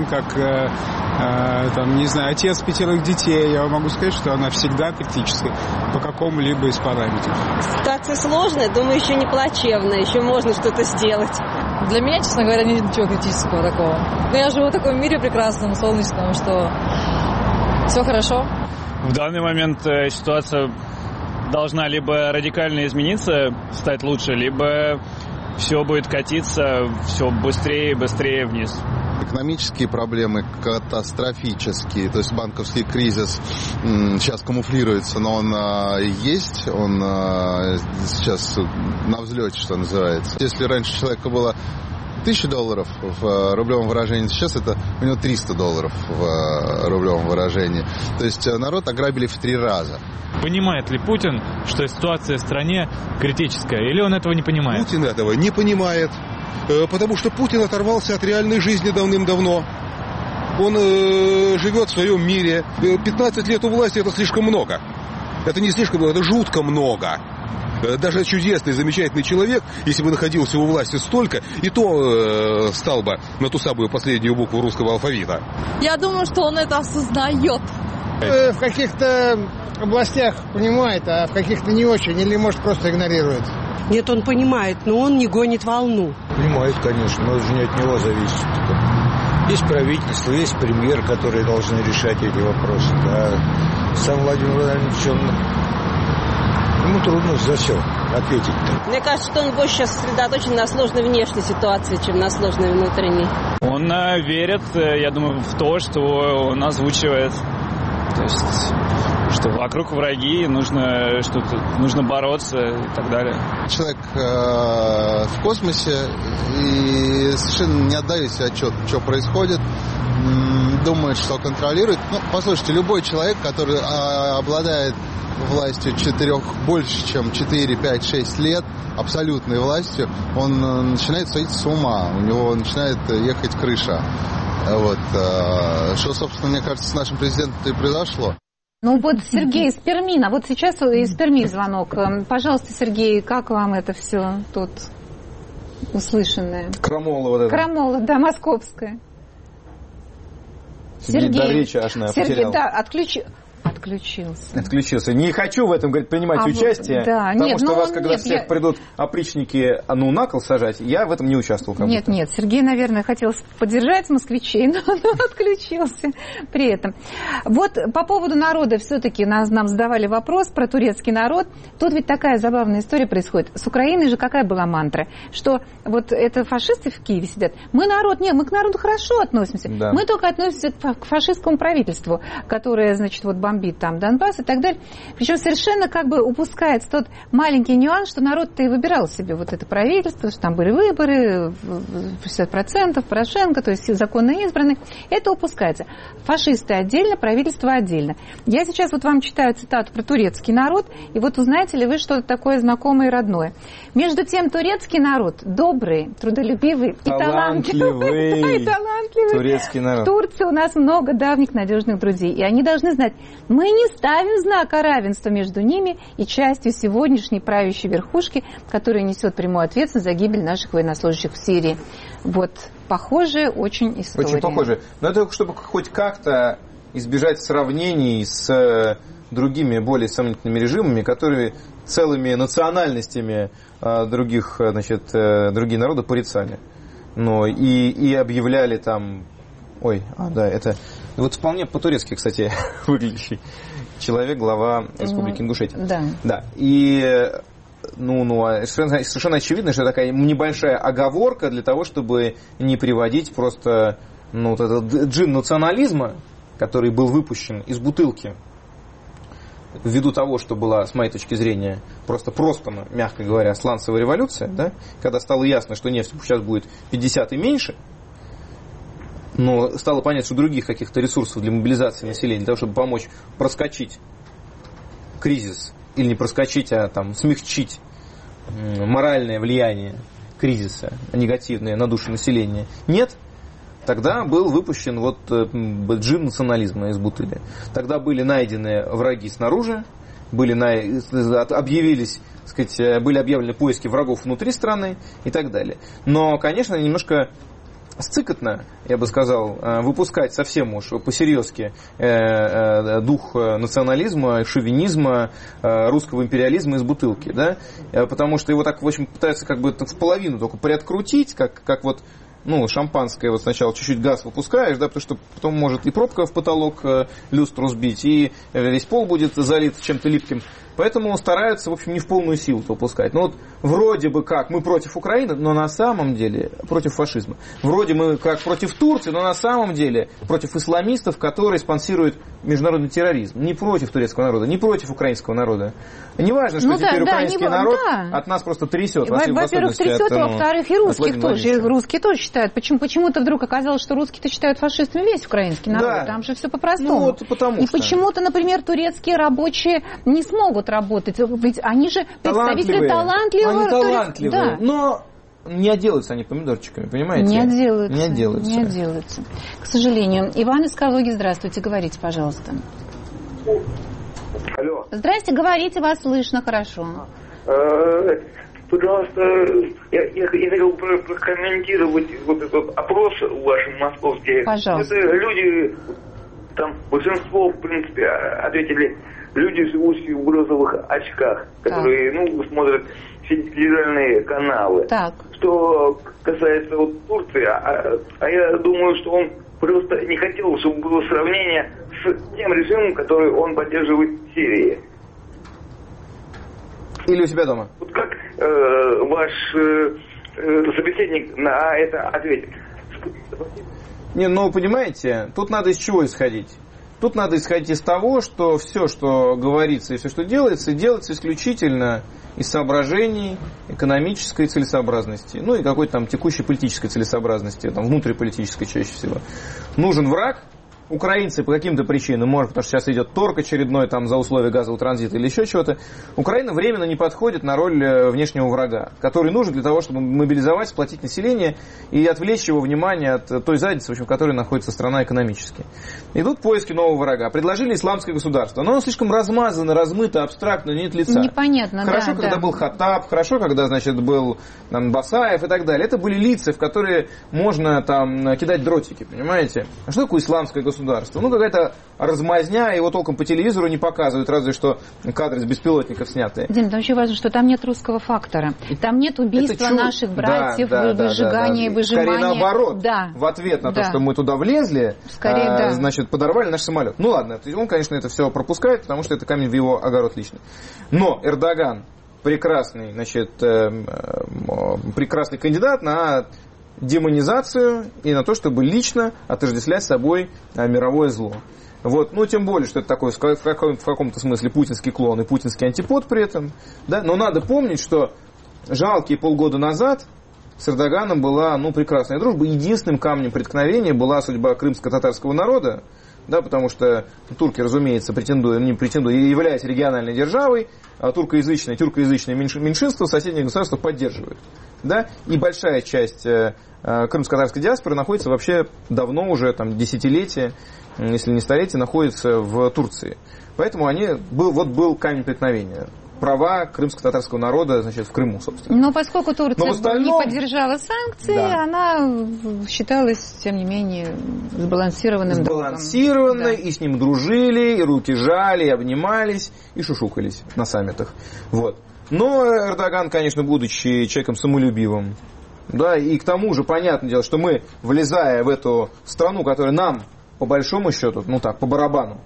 не знаю, отец 5 детей, я могу сказать, что она всегда критическая по какому-либо из параметров. Ситуация сложная, думаю, еще не плачевная, еще можно что-то сделать. Для меня, честно говоря, нет ничего критического такого. Но я живу в таком мире прекрасном, солнечном, что все хорошо. В данный момент ситуация должна либо радикально измениться, стать лучше, либо все будет катиться все быстрее и быстрее вниз. Экономические проблемы катастрофические, то есть банковский кризис сейчас камуфлируется, но он есть, он сейчас на взлете, что называется. Если раньше у человека было $1000 в рублевом выражении, сейчас это у него $300 в рублевом выражении. То есть народ ограбили в 3 раза. Понимает ли Путин, что ситуация в стране критическая, или он этого не понимает? Путин этого не понимает, потому что Путин оторвался от реальной жизни давным-давно. Он живет в своем мире. 15 лет у власти — это слишком много. Это не слишком много, это жутко много. Даже чудесный, замечательный человек, если бы находился у власти столько, и то стал бы на ту самую последнюю букву русского алфавита. Я думаю, что он это осознает. В каких-то областях понимает, а в каких-то не очень, или, может, просто игнорирует. Нет, он понимает, но он не гонит волну. Понимает, конечно, но это же не от него зависит. Есть правительство, есть премьер, которые должны решать эти вопросы. А сам Владимир Владимирович, ему трудно за все ответить-то. Мне кажется, что он больше сейчас сосредоточен на сложной внешней ситуации, чем на сложной внутренней. Он верит, я думаю, в то, что он озвучивает. То есть, что вокруг враги, нужно бороться и так далее. Человек в космосе и совершенно не отдает себе отчет, что происходит, думает, что контролирует. Послушайте, любой человек, который обладает властью больше, чем 4, 5, 6 лет, абсолютной властью, он начинает сойти с ума, у него начинает ехать крыша. Вот. Что, собственно, мне кажется, с нашим президентом-то и произошло. Ну вот Сергей из Перми, вот сейчас из Перми звонок. Пожалуйста, Сергей, как вам это все тут услышанное? Крамола вот это. Крамола, да, московская. Сергей, да, отключился. Не хочу в этом, говорит, принимать участие, да, потому что у вас, когда всех придут опричники на кол сажать, я в этом не участвовал. Нет, Сергей, наверное, хотел поддержать москвичей, но отключился при этом. Вот по поводу народа все-таки нам задавали вопрос про турецкий народ. Тут ведь такая забавная история происходит. С Украиной же какая была мантра? Что вот это фашисты в Киеве сидят. Мы к народу хорошо относимся. Да. Мы только относимся к фашистскому правительству, которое, значит, вот бомбит там Донбасс и так далее. Причем совершенно как бы упускается тот маленький нюанс, что народ-то и выбирал себе вот это правительство, что там были выборы, 60% Порошенко, то есть законно избранные. Это упускается. Фашисты отдельно, правительство отдельно. Я сейчас вот вам читаю цитату про турецкий народ, и вот узнаете ли вы что-то такое знакомое и родное. Между тем, турецкий народ добрый, трудолюбивый и талантливый. Турецкий народ. В Турции у нас много давних надежных друзей, и они должны знать, мы не ставим знака равенства между ними и частью сегодняшней правящей верхушки, которая несет прямую ответственность за гибель наших военнослужащих в Сирии. Вот, похожая очень история. Очень похожая. Но это чтобы хоть как-то избежать сравнений с другими, более сомнительными режимами, которые целыми национальностями другие народы порицали. Но и объявляли там... это вот вполне по-турецки, кстати, выглядящий человек, глава Республики Ингушетия. Да. И совершенно очевидно, что такая небольшая оговорка для того, чтобы не приводить просто этот джин национализма, который был выпущен из бутылки, ввиду того, что была, с моей точки зрения, просто, мягко говоря, сланцевая революция, да, когда стало ясно, что нефть сейчас будет 50 и меньше, но стало понятно, что других каких-то ресурсов для мобилизации населения, для того, чтобы помочь проскочить кризис, или не проскочить, а смягчить моральное влияние кризиса, негативное на душу населения, нет. Тогда был выпущен джин национализма из бутыли. Тогда были найдены враги снаружи, были были объявлены поиски врагов внутри страны и так далее. Но, конечно, немножко сцикотно, я бы сказал, выпускать совсем уж по-серьезки дух национализма, шовинизма, русского империализма из бутылки, да? Потому что его так, в общем, пытаются как бы в половину только приоткрутить, как вот, ну, шампанское, вот сначала чуть-чуть газ выпускаешь, да, потому что потом может и пробка в потолок люстру сбить, и весь пол будет залит чем-то липким. Поэтому стараются, в общем, не в полную силу выпускать. Ну вот вроде бы как мы против Украины, но на самом деле против фашизма. Вроде мы как против Турции, но на самом деле против исламистов, которые спонсируют международный терроризм. Не против турецкого народа, не против украинского народа. Неважно, что теперь украинский народ от нас просто трясет. Во-первых, трясет, во-вторых, и русских тоже. Русские тоже считают. Почему-то вдруг оказалось, что русские-то считают фашистами весь украинский народ. Да. Там же все по-простому. Ну, вот потому и почему-то, например, турецкие рабочие не смогут работать. Ведь они же представители талантливого. Они талантливые, да. Но не отделаются они помидорчиками, понимаете? Не отделаются. Не отделаются. К сожалению. Иван из Калуги, здравствуйте, говорите, пожалуйста. Алло. Здрасте, говорите, вас слышно хорошо. Пожалуйста, я хотел прокомментировать вот этот опрос ваш московский. Пожалуйста. Это люди, там большинство, в принципе, ответили, люди, живущие в розовых очках, которые, смотрят все федеральные каналы. Так. Что касается вот Турции, а я думаю, что он просто не хотел, чтобы было сравнение с тем режимом, который он поддерживает в Сирии. Или у себя дома? Вот как ваш собеседник на это ответит? Понимаете, тут надо из чего исходить? Тут надо исходить из того, что все, что говорится и все, что делается исключительно из соображений экономической целесообразности, и какой-то там текущей политической целесообразности, там внутриполитической чаще всего. Нужен враг. Украинцы по каким-то причинам, может, потому что сейчас идет торг очередной там за условия газового транзита или еще чего-то, Украина временно не подходит на роль внешнего врага, который нужен для того, чтобы мобилизовать, сплотить население и отвлечь его внимание от той задницы, в общем, в которой находится страна экономически. Идут поиски нового врага. Предложили исламское государство. Но оно слишком размазано, размыто, абстрактно, нет лица. Непонятно, хорошо, когда был Хаттаб, хорошо, когда, был Басаев и так далее. Это были лица, в которые можно там кидать дротики, понимаете? А что такое исламское государство? Какая-то размазня, его толком по телевизору не показывают, разве что кадры с беспилотников снятые. Дим, там очень важно, что там нет русского фактора. Там нет убийства наших братьев, выжигания, выжимания. Скорее наоборот. Да. В ответ на то, что мы туда влезли, подорвали наш самолет. Ладно, он, конечно, это все пропускает, потому что это камень в его огород лично. Но Эрдоган прекрасный кандидат на демонизацию и на то, чтобы лично отождествлять с собой мировое зло. Тем более, что это такой в каком-то смысле путинский клон и путинский антипод при этом. Да? Но надо помнить, что жалкие полгода назад с Эрдоганом была прекрасная дружба. Единственным камнем преткновения была судьба крымско-татарского народа, да, потому что турки, разумеется, являясь региональной державой, а тюркоязычное меньшинство соседних государств поддерживают. Да? И большая часть крымско-татарской диаспоры находится вообще давно уже, десятилетия, если не столетия, находится в Турции. Поэтому был камень преткновения. Права крымско-татарского народа, в Крыму, собственно. Но поскольку Турция не поддержала санкции, она считалась, тем не менее, сбалансированным другом. И с ним дружили, и руки жали, и обнимались, и шушукались на саммитах. Но Эрдоган, конечно, будучи человеком самолюбивым, да, и к тому же, понятное дело, что мы, влезая в эту страну, которая нам, по большому счету, по барабану,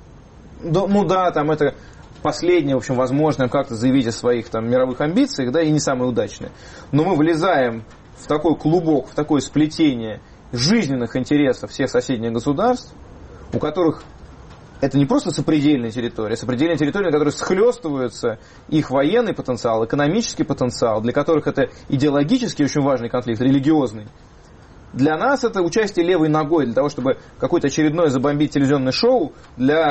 это последнее, в общем, возможное как-то заявить о своих мировых амбициях, да, и не самое удачное. Но мы влезаем в такой клубок, в такое сплетение жизненных интересов всех соседних государств, у которых это не просто сопредельная территория, на которой схлестываются их военный потенциал, экономический потенциал, для которых это идеологически очень важный конфликт, религиозный. Для нас это участие левой ногой, для того, чтобы какое-то очередное забомбить телевизионное шоу для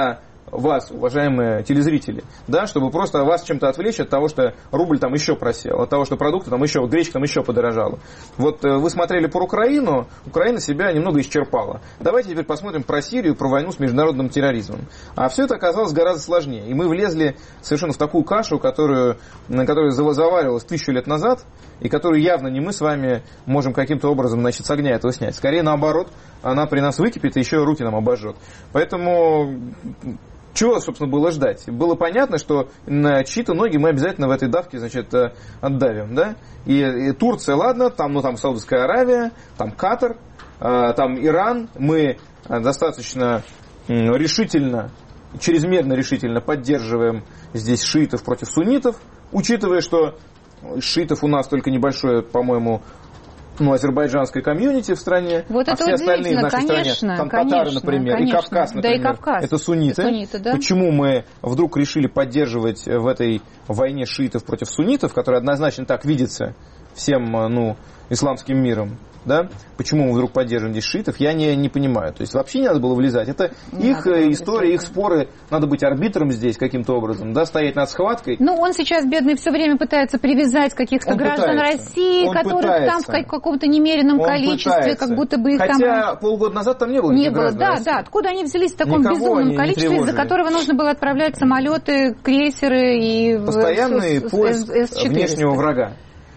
вас, уважаемые телезрители, да, чтобы просто вас чем-то отвлечь от того, что рубль там еще просел, от того, что продукты там еще, гречка там еще подорожала. Вот вы смотрели про Украину, Украина себя немного исчерпала. Давайте теперь посмотрим про Сирию, про войну с международным терроризмом. А все это оказалось гораздо сложнее. И мы влезли совершенно в такую кашу, которая заваривалась 1000 лет назад, и которую явно не мы с вами можем каким-то образом, значит, с огня этого снять. Скорее наоборот, она при нас выкипит и еще руки нам обожжет. Поэтому чего, собственно, было ждать? Было понятно, что на чьи-то ноги мы обязательно в этой давке, значит, отдавим, да? И Турция, ладно, там Саудовская Аравия, там Катар, там Иран. Мы достаточно решительно, чрезмерно решительно поддерживаем здесь шиитов против суннитов, учитывая, что шиитов у нас только небольшое, по-моему, азербайджанской комьюнити в стране, вот а все остальные в нашей стране, там татары, например, и Кавказ, например, да, и Кавказ. Это сунниты. Да? Почему мы вдруг решили поддерживать в этой войне шиитов против суннитов, которая однозначно так видится всем, исламским миром, да? Почему мы вдруг поддерживаем здесь шиитов, я не понимаю. То есть вообще не надо было влезать. Это их история, их споры. Надо быть арбитром здесь каким-то образом, да, стоять над схваткой. Он сейчас, бедный, все время пытается привязать каких-то граждан России, которых там в каком-то немеренном количестве, как будто бы их там... Хотя полгода назад там не было никаких граждан России. Да. Откуда они взялись в таком безумном количестве, из-за которого нужно было отправлять самолеты, крейсеры и... Постоянный поиск внешнего врага.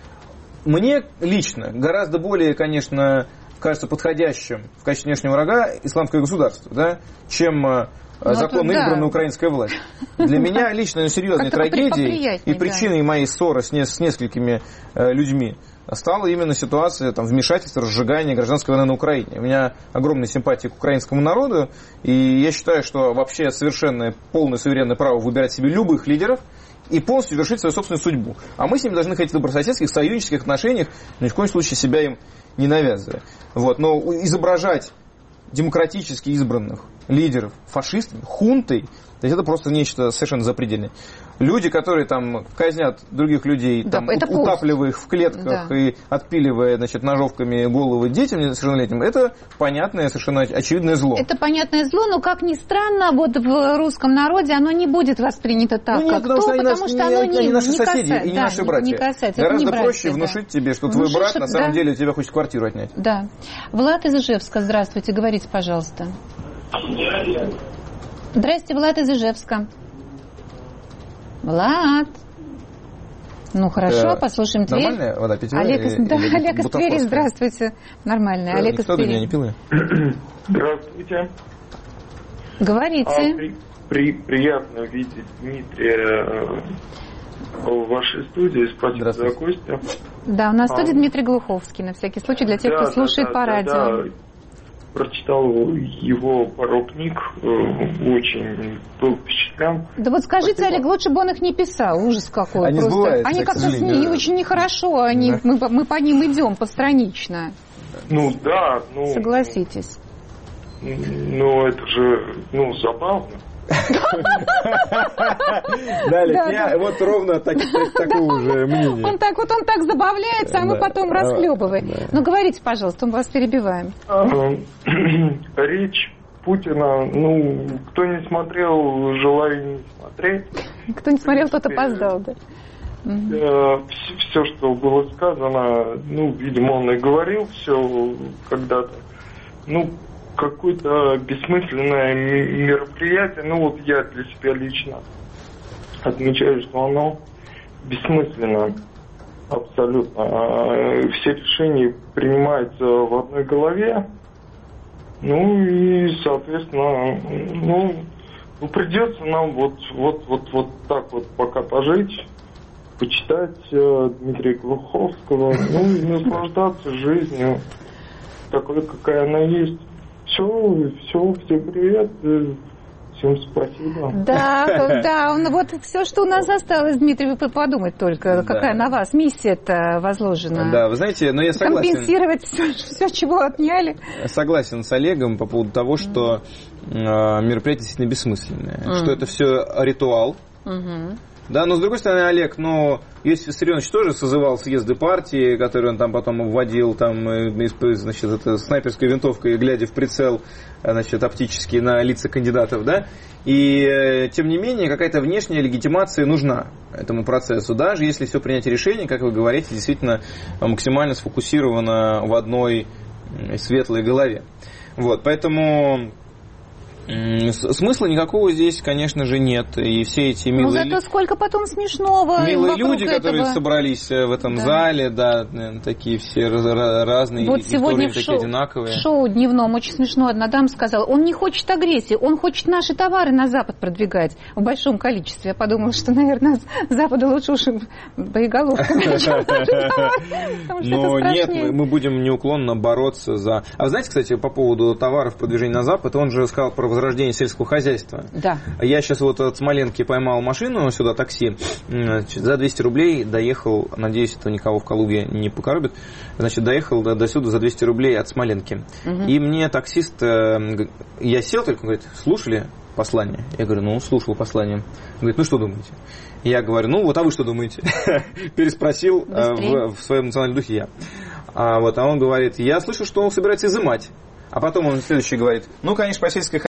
Мне лично гораздо более, конечно, кажется подходящим в качестве внешнего врага исламское государство, да, чем законно избранная украинская власть. Для меня лично серьезной трагедией и причиной моей ссоры с несколькими людьми стала именно ситуация вмешательства, разжигания гражданской войны на Украине. У меня огромная симпатия к украинскому народу, и я считаю, что вообще совершенно полное суверенное право выбирать себе любых лидеров и полностью вершить свою собственную судьбу. А мы с ними должны ходить в добрососедских, союзнических отношениях, но ни в коем случае себя им не навязывая. Но изображать демократически избранных лидеров фашистами, хунтой, то есть это просто нечто совершенно запредельное. Люди, которые казнят других людей, утапливая их в клетках и отпиливая, ножовками головы детям несовершеннолетним, это понятное, совершенно очевидное зло. Это понятное зло, но, как ни странно, в русском народе оно не будет воспринято так, потому что оно не наши соседи и не наши братья. Гораздо проще внушить тебе, что твой брат на самом деле у тебя хочет квартиру отнять. Да. Влад из Ижевска, здравствуйте, говорите, пожалуйста. Здрасте, Влад из Ижевска. Влад. Хорошо, послушаем Тверь. Нормальная вода питьевая? Олег из Твери, здравствуйте. Нормальная. Олег из Твери. Никто меня не пил. Здравствуйте. Говорите. Приятно видеть Дмитрия в вашей студии. Спасибо за гостя. Да, у нас в студии Дмитрий Глуховский, на всякий случай, для тех, кто слушает по радио. Да. Прочитал его пару книг, очень был впечатлен. Да вот скажите, Олег, лучше бы он их не писал, ужас какой. Они сбываются, они как-то очень нехорошо, мы по ним идем постранично. Согласитесь. Это же, забавно. Далее, я вот ровно такого же мнения. Он так забавляется, а мы потом расхлебываем. Говорите, пожалуйста, мы вас перебиваем. Речь Путина, кто не смотрел, желаю не смотреть. Кто не смотрел, тот опоздал, да? Все, что было сказано, видимо, он и говорил все когда-то. Какое-то бессмысленное мероприятие, я для себя лично отмечаю, что оно бессмысленно абсолютно. Все решения принимаются в одной голове, и, соответственно, придется нам вот так вот пока пожить, почитать Дмитрия Глуховского, и наслаждаться жизнью такой, какая она есть. Всем привет, всем спасибо. Да, вот все, что у нас осталось, Дмитрий, вы подумать только, какая на вас миссия-то возложена. Да, вы знаете, но я согласен. Компенсировать все, чего отняли. Согласен с Олегом по поводу того, что мероприятие действительно бессмысленное, что это все ритуал. Да, но с другой стороны, Олег, Иосиф Виссарионович тоже созывал съезды партии, которые он там потом вводил, значит, это снайперской винтовкой, глядя в прицел, значит, оптически на лица кандидатов, да, и тем не менее какая-то внешняя легитимация нужна этому процессу, даже если все принятие решений, как вы говорите, действительно максимально сфокусировано в одной светлой голове. Вот, поэтому смысла никакого здесь, конечно же, нет. И все эти милые... зато сколько потом смешного милые люди, этого. Которые собрались в этом зале, да, такие все разные, вот сегодня такие одинаковые. В шоу дневном очень смешно одна дама сказала, он не хочет агрессии, он хочет наши товары на Запад продвигать в большом количестве. Я подумала, что, наверное, с Запада лучше уж боеголовками. Но нет, мы будем неуклонно бороться за... А вы знаете, кстати, по поводу товаров продвижения на Запад, он же сказал про возрождение сельского хозяйства. Да. Я сейчас вот от Смоленки поймал машину сюда, такси, за 200 рублей доехал, надеюсь, это никого в Калуге не покоробит, значит, доехал до сюда за 200 рублей от Смоленки. И мне таксист, я сел только, говорит, слушали послание? Я говорю, слушал послание. Говорит, что думаете? Я говорю, а вы что думаете? Переспросил в своем национальном духе я. А он говорит, я слышал, что он собирается изымать. А потом он следующий говорит, конечно, по сельской